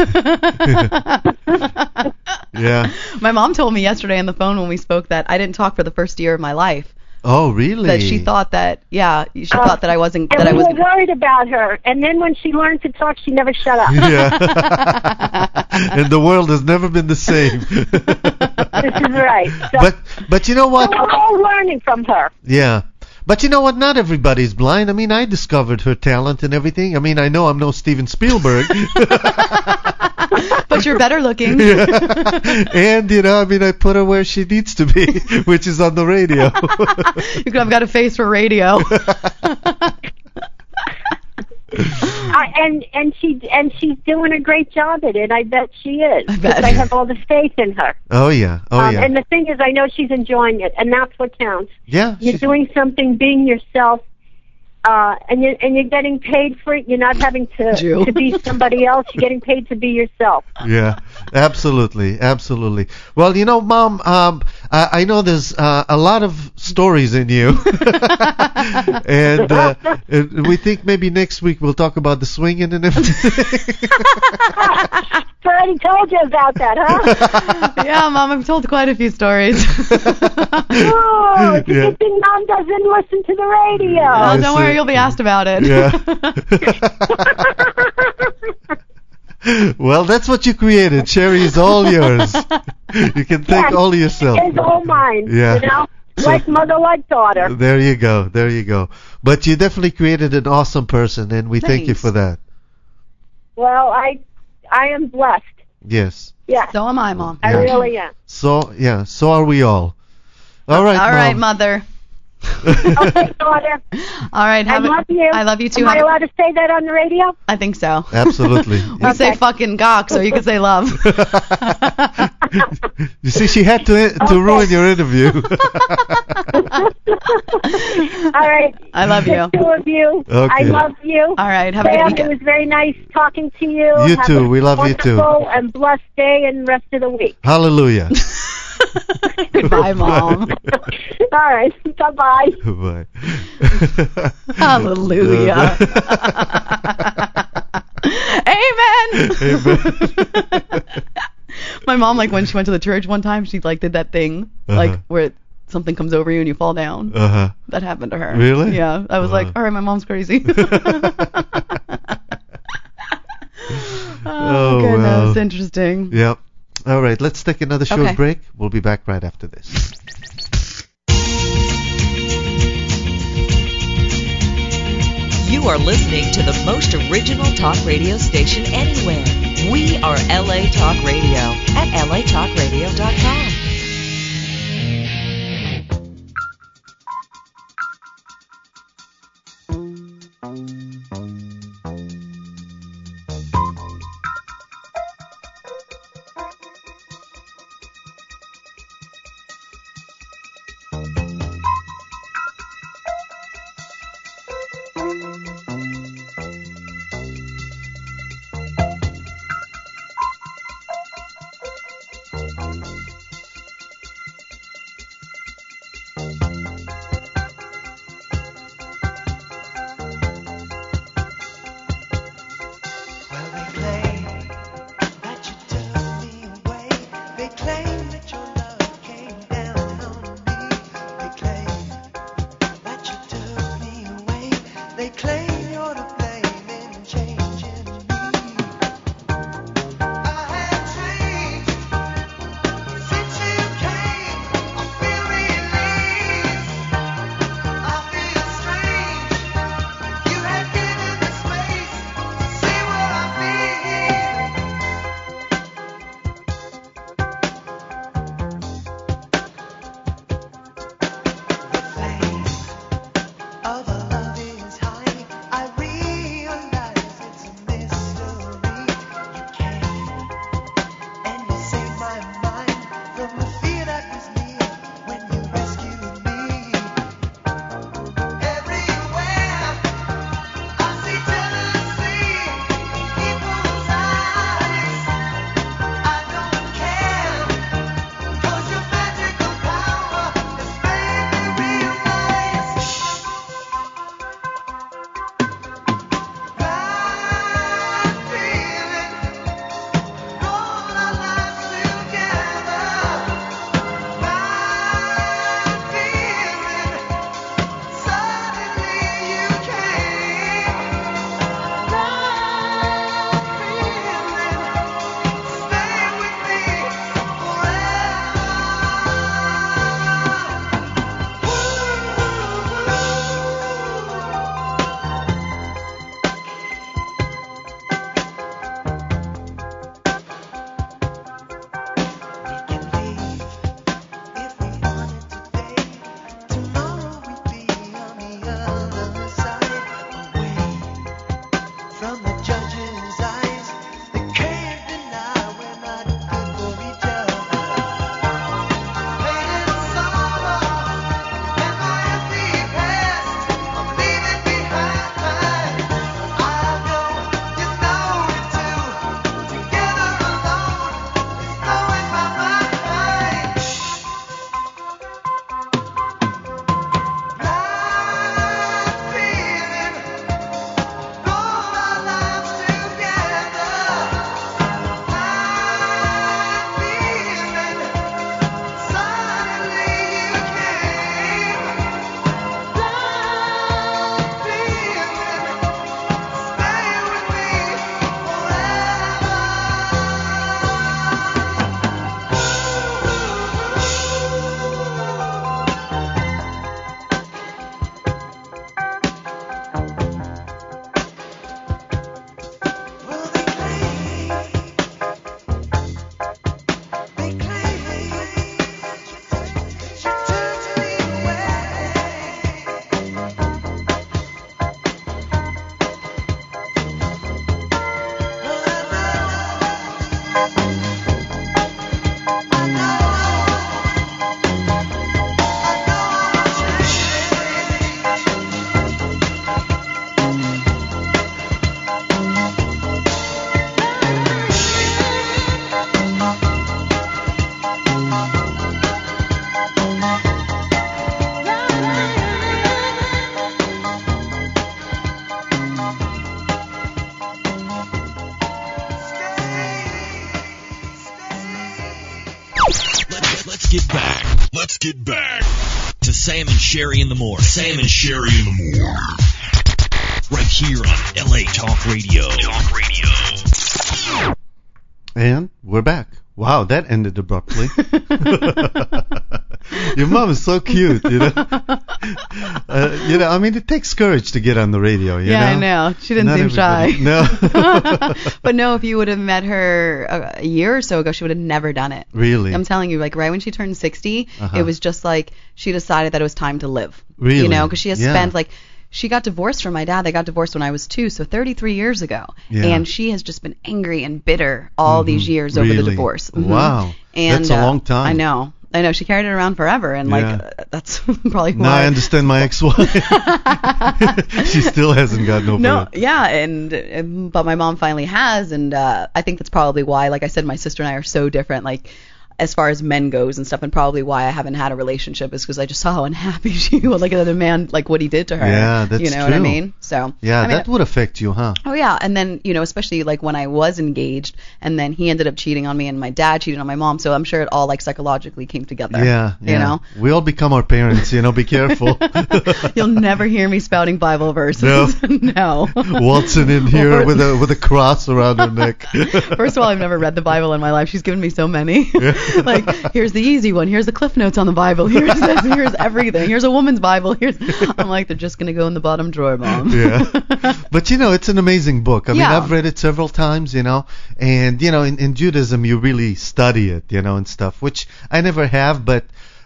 Yeah. My mom told me yesterday on the phone when we spoke that I didn't talk for the first year of my life. Oh, really? That she thought that, she thought that I wasn't. And that I we was. were worried about her. And then when she learned to talk, she never shut up. Yeah. And the world has never been the same. This is right. So, but you know what? So we're all learning from her. Yeah. But you know what? Not everybody's blind. I mean, I discovered her talent and everything. I mean, I know I'm no Steven Spielberg. But you're better looking. Yeah. And, you know, I mean, I put her where she needs to be, which is on the radio. I've got a face for radio. And she's doing a great job at it. I bet she is. I bet. I have all the faith in her. Oh, yeah. Yeah. And the thing is, I know she's enjoying it, and that's what counts. Yeah. You're doing something, being yourself, and you're getting paid for it. You're not having to be somebody else. You're getting paid to be yourself. Yeah, absolutely. Well, you know, Mom, I know there's a lot of stories in you, and we think maybe next week we'll talk about the swinging and everything. I already told you about that, huh? Yeah, Mom, I've told quite a few stories. Oh, it's a good thing Mom doesn't listen to the radio. Oh, don't worry, you'll be asked about it. Yeah. Well, that's what you created. Sherry is all yours. You can thank all of yourself. It's all mine. Yeah. You know, like mother, like daughter. There you go. But you definitely created an awesome person, and we thank you for that. Well, I am blessed. Yes. Yeah. So am I, Mom. I really am. So are we all. All right, All right, Mom. Mother. Okay, daughter. All right. I love you. I love you too. Am I allowed to say that on the radio? I think so. Absolutely. We say fucking gawk, so you can say love. You see, she had to ruin your interview. All right. I love you. The two of you. Okay. I love you. All right. Have a good Sam, weekend. it was very nice talking to you. You Have too. a We love you too. wonderful and blessed day and rest of the week. Hallelujah. Goodbye, Mom. All right. Bye-bye. Bye. Hallelujah. Amen. Amen. My mom, like, when she went to the church one time, she, like, did that thing, like, where something comes over you and you fall down. That happened to her. Really? Yeah. I was like, all right, my mom's crazy. Oh, goodness. Well. Interesting. Yep. All right, let's take another short Okay. break. We'll be back right after this. You are listening to the most original talk radio station anywhere. We are LA Talk Radio at latalkradio.com. Sam and Sherry in the morning. Sam and Sherry in the morning. Right here on LA Talk Radio. Talk Radio. And we're back. Wow, that ended abruptly. Your mom is so cute, you know. I mean, it takes courage to get on the radio, you know. I know. She didn't seem shy. No. But no, if you would have met her a year or so ago, she would have never done it. Really? I'm telling you, like right when she turned 60, it was just like she decided that it was time to live. Really? You know, because she has spent like. She got divorced from my dad. They got divorced when I was 2, so 33 years ago. Yeah. And she has just been angry and bitter all these years over the divorce. Wow. And, that's a long time. I know. She carried it around forever, and that's probably why. Now I understand my ex-wife. She still hasn't got no. But my mom finally has, and I think that's probably why. Like I said, my sister and I are so different. Like. As far as men goes and stuff, and probably why I haven't had a relationship is because I just saw how unhappy she was, like another man, like what he did to her. Yeah, that's true. You know what I mean? So. Yeah, that would affect you, huh? Oh yeah, and then especially like when I was engaged, and then he ended up cheating on me, and my dad cheated on my mom. So I'm sure it all like psychologically came together. Yeah. You know. We all become our parents. Be careful. You'll never hear me spouting Bible verses. No. Waltzing in here with a cross around her neck. First of all, I've never read the Bible in my life. She's given me so many. Like, here's the easy one. Here's the Cliff Notes on the Bible. Here's this. Here's everything. Here's a woman's Bible. I'm like, they're just gonna go in the bottom drawer, Mom. Yeah. But it's an amazing book. I mean, I've read it several times. And in Judaism you really study it, and stuff, which I never have. But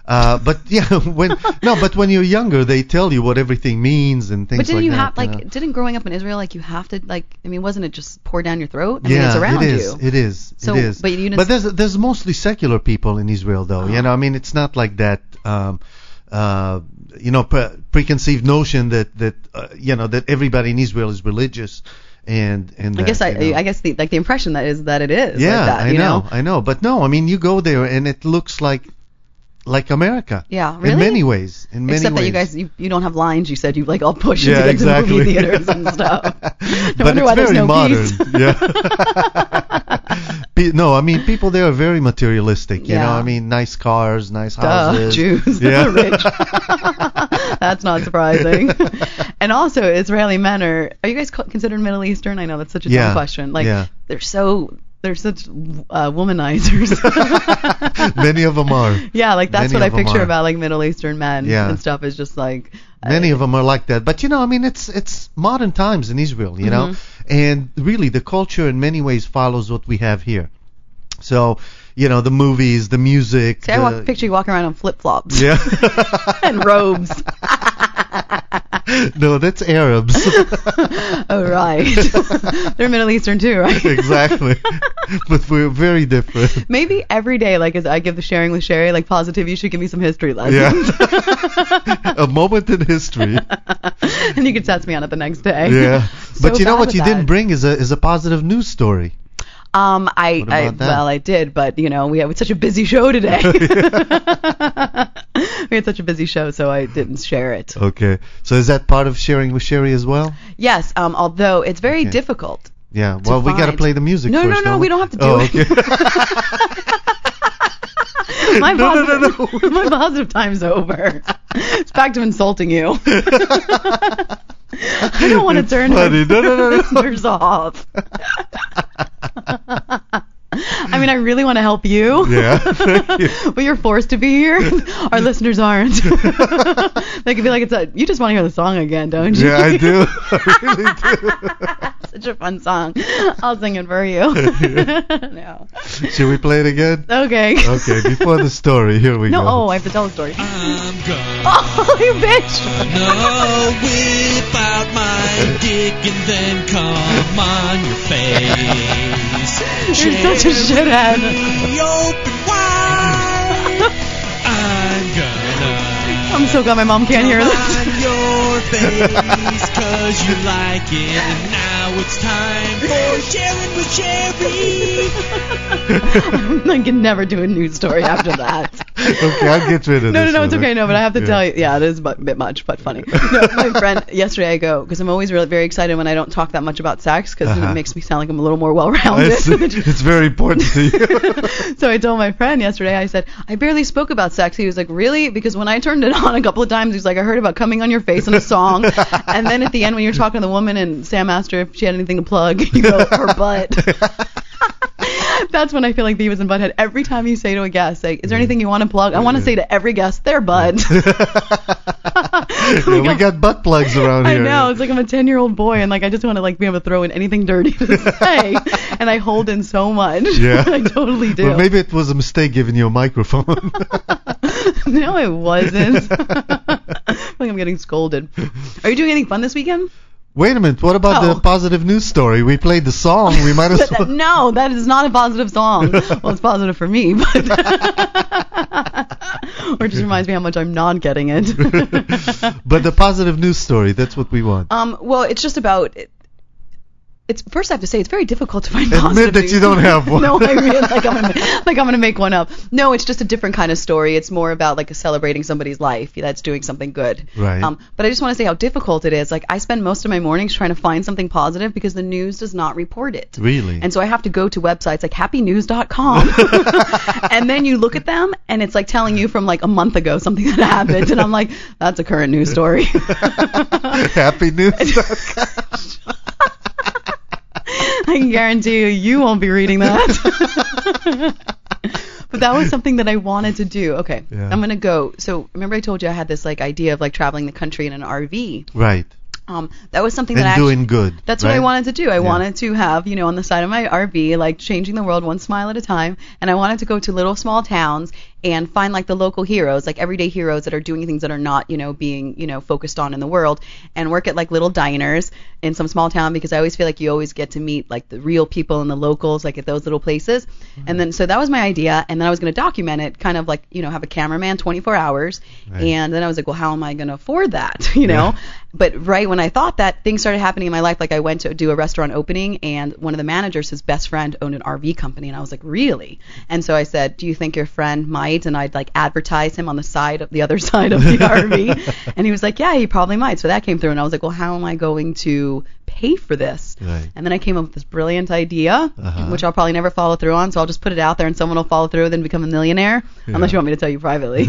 when you're younger, they tell you what everything means and things like that. But didn't you have didn't growing up in Israel you have to wasn't it just pour down your throat? I mean, it's around you. It is. So, it is. But there's mostly secular people in Israel, though. I mean, it's not like that. Preconceived notion that everybody in Israel is religious. And I guess the impression that it is. Yeah, like that, I know. But no, I mean, you go there and it looks like America. Yeah, really? In many ways. Except that you guys, you don't have lines. You said you all push to get to the movie theaters and stuff. No wonder why there's no modern. peace. Yeah. No, I mean, people there are very materialistic. You know, I mean, nice cars, nice houses. Jews. Yeah. Rich. That's not surprising. And also, Israeli men are you guys considered Middle Eastern? I know that's such a dumb question. They're such womanizers. Many of them are. Yeah, that's what I picture about Middle Eastern men and stuff is just many of them are like that. But I mean, it's modern times in Israel, you know, and really the culture in many ways follows what we have here. So, the movies, the music. See, I picture you walking around on flip-flops. Yeah. And robes. No, that's Arabs. Oh, right. They're Middle Eastern too, right? Exactly. But we're very different. Maybe every day, as I give the Sharing with Sherry, positive, you should give me some history lessons. Yeah. A moment in history. And you can test me on it the next day. Yeah. But you know what you didn't bring is a positive news story. I did, but we had such a busy show today. We had such a busy show, so I didn't share it. Okay. So is that part of Sharing with Sherry as well? Yes, although it's very difficult. Yeah. Well, we got to play the music first. No, we don't have to do it. Okay. My positive time's over. It's back to insulting you. I don't want to turn the listeners off. I mean, I really want to help you. Yeah, thank you. But you're forced to be here. Our listeners aren't. They could be like, you just want to hear the song again, don't you? Yeah, I do. I really do. Such a fun song. I'll sing it for you. No. Should we play it again? Okay. Okay, before the story, here we go. No, I have to tell the story. I'm gonna Oh, you bitch! whip out my dick and then come on your face. You're such a shithead. Open wide. I'm gonna I'm so glad my mom can't hear this. on your your face 'cause you like it. And now it's time for Sharing with Sherry. I can never do a news story after that. Okay, I'll get rid of this. No, it's one. okay. No, but I have to tell you, yeah, it is a bit much, but funny. No, my friend, yesterday I go, because I'm always really very excited when I don't talk that much about sex, because it makes me sound like I'm a little more well-rounded. It's very important to you. So I told my friend yesterday, I said, I barely spoke about sex. He was like, really? Because when I turned it on a couple of times, he was like, I heard about coming on your face in a song. And then at the end, when you're talking to the woman and Sam asked her if she had anything to plug, you go, her butt. That's when I feel like Beavis and Butthead. Every time you say to a guest, like, is there anything you want to plug? I want to say to every guest, their butt. We got butt plugs around here. I know. It's like I'm a 10-year-old boy, and like I just want to like be able to throw in anything dirty to say, and I hold in so much. Yeah. I totally do. Well, maybe it was a mistake giving you a microphone. No, it wasn't. I feel like I'm getting scolded. Are you doing anything fun this weekend? Wait a minute. What about the positive news story? We played the song. We might as well. No, that is not a positive song. Well, it's positive for me, but or it just reminds me how much I'm not getting it. But the positive news story, that's what we want. Well, it's just about. It's first I have to say it's very difficult to find positive Admit that news. you don't have one. No, I really I'm gonna make one up. No, it's just a different kind of story. It's more about like celebrating somebody's life that's doing something good. Right. But I just want to say how difficult it is. Like I spend most of my mornings trying to find something positive because the news does not report it. Really? And so I have to go to websites like happynews.com and then you look at them and it's like telling you from like a month ago something that happened and I'm like, that's a current news story. Happynews.com. I can guarantee you won't be reading that. But that was something that I wanted to do. Okay, yeah. I'm going to go. So remember I told you I had this like idea of like traveling the country in an RV. Right. That was something and that doing good. That's right? What I wanted to do. I wanted to have, on the side of my RV, like changing the world one smile at a time. And I wanted to go to little small towns and find like the local heroes, like everyday heroes that are doing things that are not, being, focused on in the world, and work at like little diners in some small town because I always feel like you always get to meet like the real people and the locals, like at those little places. Mm-hmm. And then, so that was my idea. And then I was going to document it, kind of like, have a cameraman 24 hours. Right. And then I was like, well, how am I going to afford that? Yeah. But right when I thought that, things started happening in my life. Like I went to do a restaurant opening and one of the managers, his best friend, owned an RV company. And I was like, really? And so I said, do you think your friend might? And I'd like advertise him on the other side of the RV. And he was like, yeah, he probably might. So that came through. And I was like, well, how am I going to pay for this? Right. And then I came up with this brilliant idea, which I'll probably never follow through on. So I'll just put it out there and someone will follow through and then become a millionaire. Yeah. Unless you want me to tell you privately.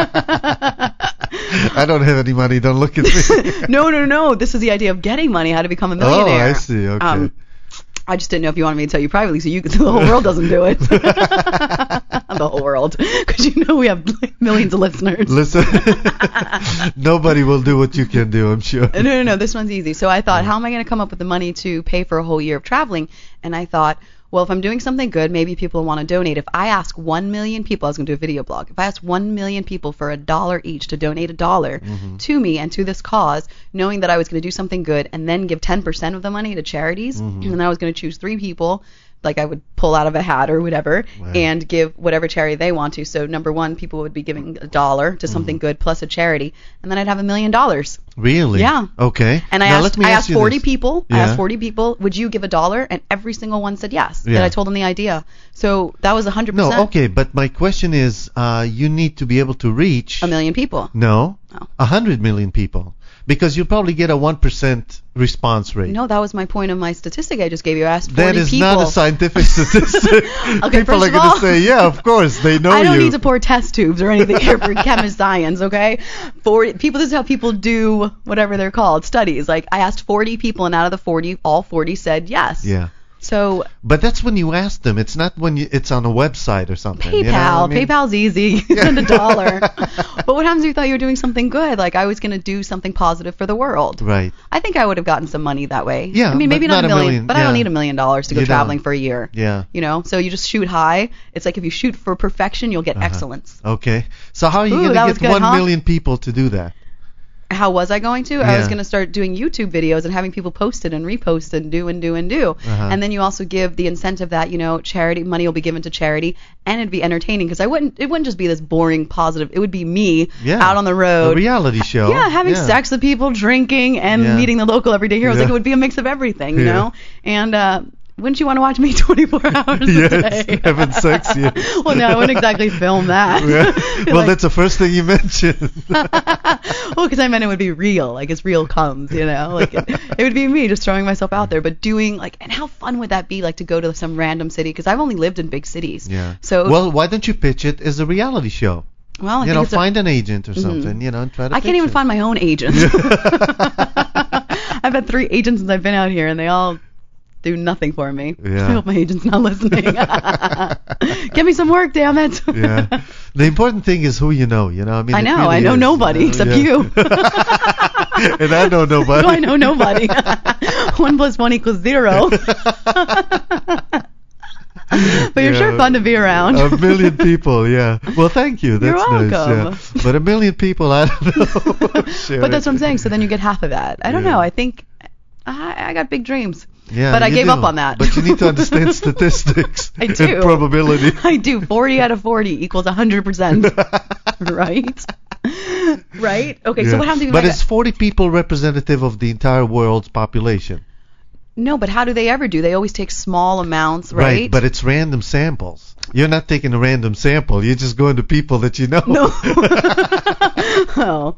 I don't have any money. Don't look at me. No. This is the idea of getting money, how to become a millionaire. Oh, I see. Okay. I just didn't know if you wanted me to tell you privately, so the whole world doesn't do it. The whole world, because we have millions of listeners. Listen, nobody will do what you can do, I'm sure. No. This one's easy. So I thought, how am I going to come up with the money to pay for a whole year of traveling? And I thought, well, if I'm doing something good, maybe people want to donate. If I ask 1 million people, I was going to do a video blog. If I ask 1 million people for $1 each to donate $1 to me and to this cause, knowing that I was going to do something good and then give 10% of the money to charities, and then I was going to choose 3 people, like I would pull out of a hat or whatever, and give whatever charity they want to. So number 1, people would be giving $1 to something good plus a charity, and then I'd have $1 million. Really? Yeah. Okay. And I asked 40 people. Yeah. I asked 40 people, would you give $1? And every single one said yes. Yeah. And I told them the idea. So that was 100%. No, okay, but my question is, you need to be able to reach 1 million people. No. 100 million people. Because you probably get a 1% response rate. No, that was my point of my statistic I just gave you. I asked 40 people. That is not a scientific statistic. Okay, people are going to say, yeah, of course, they know you. I don't need to pour test tubes or anything here for chemist science, okay? 40 people. This is how people do whatever they're called, studies. Like I asked 40 people, and out of the 40, all 40 said yes. Yeah. So, but that's when you ask them. It's not when it's on a website or something. PayPal. PayPal's easy. Send $1. But what happens if you thought you were doing something good? Like I was going to do something positive for the world. Right. I think I would have gotten some money that way. Yeah. I mean, maybe not a million, but I don't need $1 million to go traveling for a year. Yeah. So you just shoot high. It's like if you shoot for perfection, you'll get excellence. Okay. So how are you going to get 1 million people to do that? How was I going to? I was Yeah. going to start doing YouTube videos and having people post it and repost and do. Uh-huh. And then you also give the incentive that, charity money will be given to charity, and it'd be entertaining because it wouldn't just be this boring positive. It would be me out on the road. A reality show. Yeah, having sex with people, drinking, and meeting the local everyday heroes. Yeah. Like, it would be a mix of everything, you Yeah. know? And wouldn't you want to watch me 24 hours a Yes, day? having sex, yeah. Well, no, I wouldn't exactly film that. Yeah. Well, Like- that's the first thing you mentioned. Well, because I meant it would be real, like as real comes, like it would be me just throwing myself out there, but doing and how fun would that be, like to go to some random city? Because I've only lived in big cities. Yeah. So Well, why don't you pitch it as a reality show? well, I think it's Find an agent or something, and try to. I can't even find my own agent. I've had 3 agents since I've been out here, and they all do nothing for me. Yeah. I hope my agent's not listening. Get me some work, damn it. Yeah. The important thing is who you know. I mean. I it know. really I know is, nobody except yeah. you. And I know nobody. No, I know nobody. 1 + 1 = 0. But you're sure fun to be around. A million people, yeah. Well, thank you. That's You're nice. welcome. Yeah. But a million people, I don't know. But that's what I'm saying. So then you get half of that. I don't know. I think I got big dreams. Yeah, but I you gave do. up on that. But you need to understand statistics I do. and probability. I do. 40 out of 40 = 100%. Right? Right? Okay, so Yeah. what happens if you But make is 40 people representative of the entire world's population? No, but how do they ever do? They always take small amounts, right? But it's random samples. You're not taking a random sample. You're just going to people that you know. No. Oh.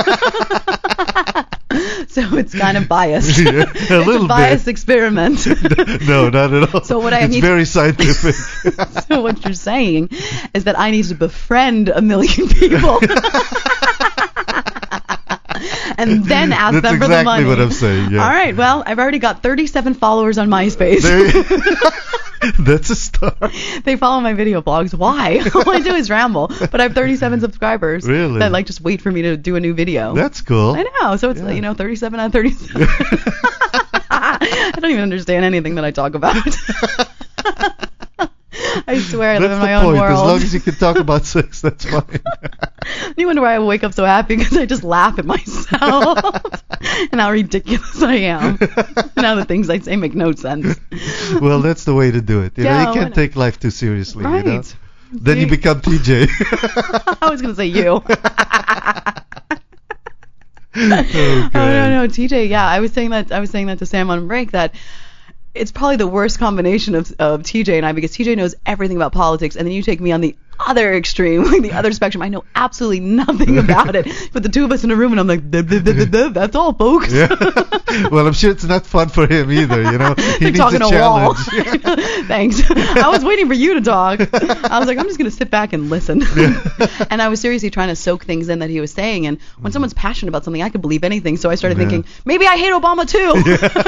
So it's kind of biased. Yeah, a It's little a biased bit. experiment. No, not at all. So what I it's need- very scientific. So what you're saying is that I need to befriend a million people. And then ask That's them for the money. exactly what I'm saying, yeah. All right, well, I've already got 37 followers on MySpace. That's a start. They follow my video blogs. Why? All I do is ramble. But I have 37 subscribers. Really? That just wait for me to do a new video. That's cool. I know. So it's 37 out of 37. I don't even understand anything that I talk about. I swear I live in That's my the own point. world. As long as you can talk about sex, that's fine. You wonder why I wake up so happy, because I just laugh at myself and how ridiculous I am. And how the things I say make no sense. Well, that's the way to do it. You Yeah, know, you can't why take life too seriously. You know? Right. Then you See? become TJ. I was going to say you. Okay. Oh no, TJ. Yeah, I was saying that to Sam on break, that it's probably the worst combination of TJ and I, because TJ knows everything about politics, and then you take me on the other extreme, like the other spectrum. I know absolutely nothing about it. Put the two of us in a room, and I'm like, that's all, folks. Yeah. Well, I'm sure it's not fun for him either. You know, he You're needs talking a to a wall. challenge. Thanks. I was waiting for you to talk. I was like, I'm just going to sit back and listen. And I was seriously trying to soak things in that he was saying. And when someone's passionate about something, I could believe anything. So I started thinking, maybe I hate Obama too.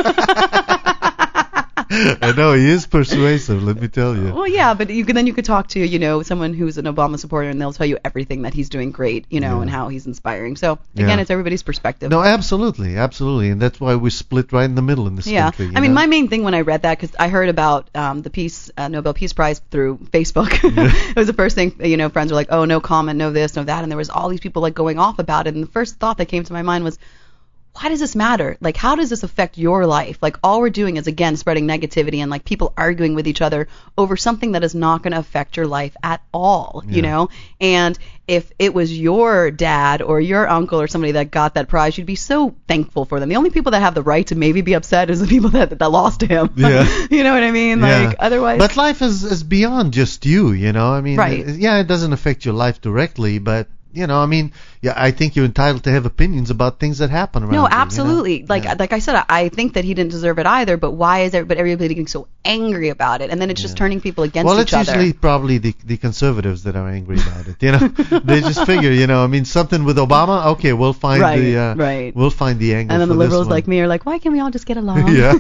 I know he is persuasive. Let me tell you. Well, yeah, but you could talk to, someone who's an Obama supporter, and they'll tell you everything that he's doing great, and how he's inspiring. So again, Yeah. it's everybody's perspective. No, absolutely, and that's why we split right in the middle in this Yeah, country. I mean, my main thing when I read that, because I heard about the peace Nobel Peace Prize through Facebook. It was the first thing, friends were like, oh, no comment, no this, no that, and there was all these people going off about it. And the first thought that came to my mind was, why does this matter? How does this affect your life? All we're doing is, again, spreading negativity and people arguing with each other over something that is not going to affect your life at all, And if it was your dad or your uncle or somebody that got that prize, you'd be so thankful for them. The only people that have the right to maybe be upset is the people that lost to him. Yeah. You know what I mean? Yeah. Otherwise. But life is beyond just you, I mean, Right. it doesn't affect your life directly, but I think you're entitled to have opinions about things that happen around you. No, absolutely. Like I said, I think that he didn't deserve it either. But why is everybody getting so angry about it? And then it's just turning people against each other. Well, it's usually probably the conservatives that are angry about it. They just figure, something with Obama. Okay, we'll find right. we'll find the angle. And then for the liberals this one. like me are like, why can't we all just get along? Yeah.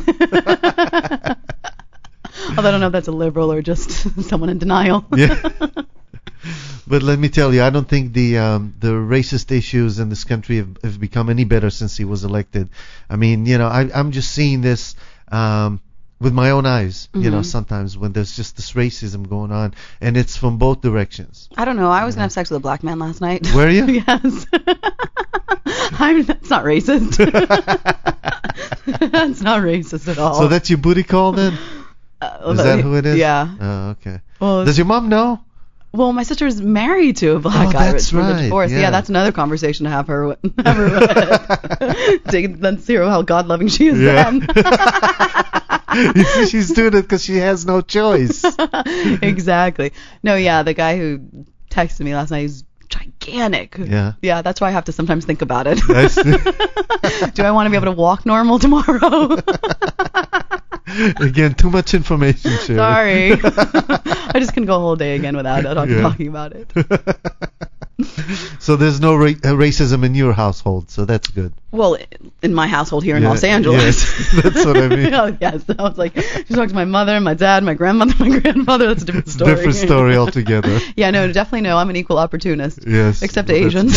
Although I don't know if that's a liberal or just someone in denial. Yeah. But let me tell you, I don't think the racist issues in this country have become any better since he was elected. I mean, I'm just seeing this with my own eyes, sometimes when there's just this racism going on, and it's from both directions. I don't know. I was going to have sex with a black man last night. Were you? Yes. That's not racist. That's not racist at all. So that's your booty call then? Is that who it is? Yeah. Oh, okay. Well, does your mom know? Well, my sister's married to a black guy. That's right. Divorced. Yeah, that's another conversation to have her with. Let's hear how God-loving she is then. She's doing it because she has no choice. Exactly. No, yeah, the guy who texted me last night is gigantic. Yeah. Yeah, that's why I have to sometimes think about it. Do I want to be able to walk normal tomorrow? Again, too much information, Sherry. Sorry. I just couldn't go a whole day again without talking about it. So there's no racism in your household, so that's good. Well, in my household here in Los Angeles. Yes, that's what I mean. Oh, yes. I was like, she talked to my mother, my dad, my grandmother, my grandfather. That's a different story. Different story altogether. Yeah, no, definitely no. I'm an equal opportunist. Yes. Except to Asians.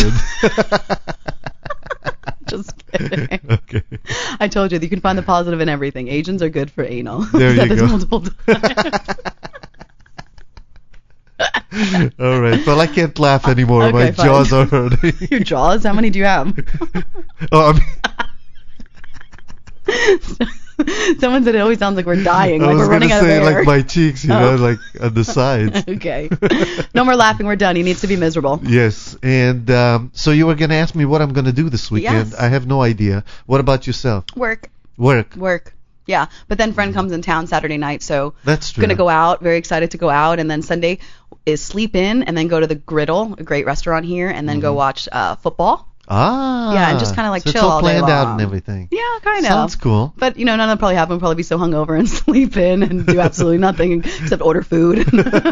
Just kidding. Okay. I told you that you can find the positive in everything. Asians are good for anal. There you go. Multiple times. All right. Well, I can't laugh anymore. Okay, my fine. jaws are hurting. Your jaws? How many do you have? Oh, Someone said it always sounds like we're dying, I like was we're running out of say air. like my cheeks, like on the sides. Okay. No more laughing. We're done. He needs to be miserable. Yes. And so you were going to ask me what I'm going to do this weekend. Yes. I have no idea. What about yourself? Work. Yeah, but then friend comes in town Saturday night, so that's true. Gonna go out. Very excited to go out, and then Sunday is sleep in, and then go to the Griddle, a great restaurant here, and then go watch football. Ah. Yeah, and just kind of like so chill it's all all day planned out long. and everything. Yeah, kind of. Sounds cool. But none of them probably happen. We'll probably be so hungover and sleep in and do absolutely nothing except order food.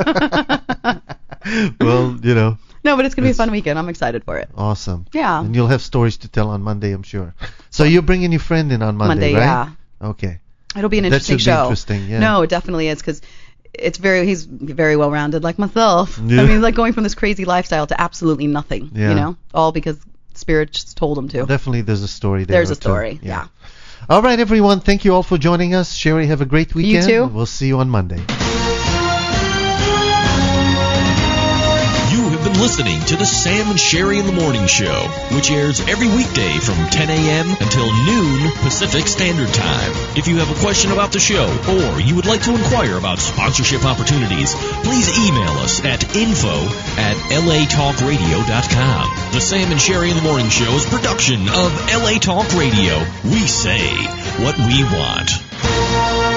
Well, No, but it's gonna be a fun weekend. I'm excited for it. Awesome. Yeah. And you'll have stories to tell on Monday, I'm sure. So you're bringing your friend in on Monday, right? Yeah. Okay. It'll be an interesting should be show. Interesting, yeah. No, it definitely is because he's very well rounded like myself. Yeah. I mean, like going from this crazy lifestyle to absolutely nothing. Yeah. All because Spirit just told him to. Definitely, there's a story there. There's a too. story. Yeah. All right, everyone. Thank you all for joining us. Sherry, have a great weekend. You too. We'll see you on Monday. You have been listening to the Sam and Sherry in the Morning Show, which airs every weekday from 10 a.m. until noon Pacific Standard Time. If you have a question about the show or you would like to inquire about sponsorship opportunities, please email us at info@latalkradio.com. The Sam and Sherry in the Morning Show is a production of LA Talk Radio. We say what we want.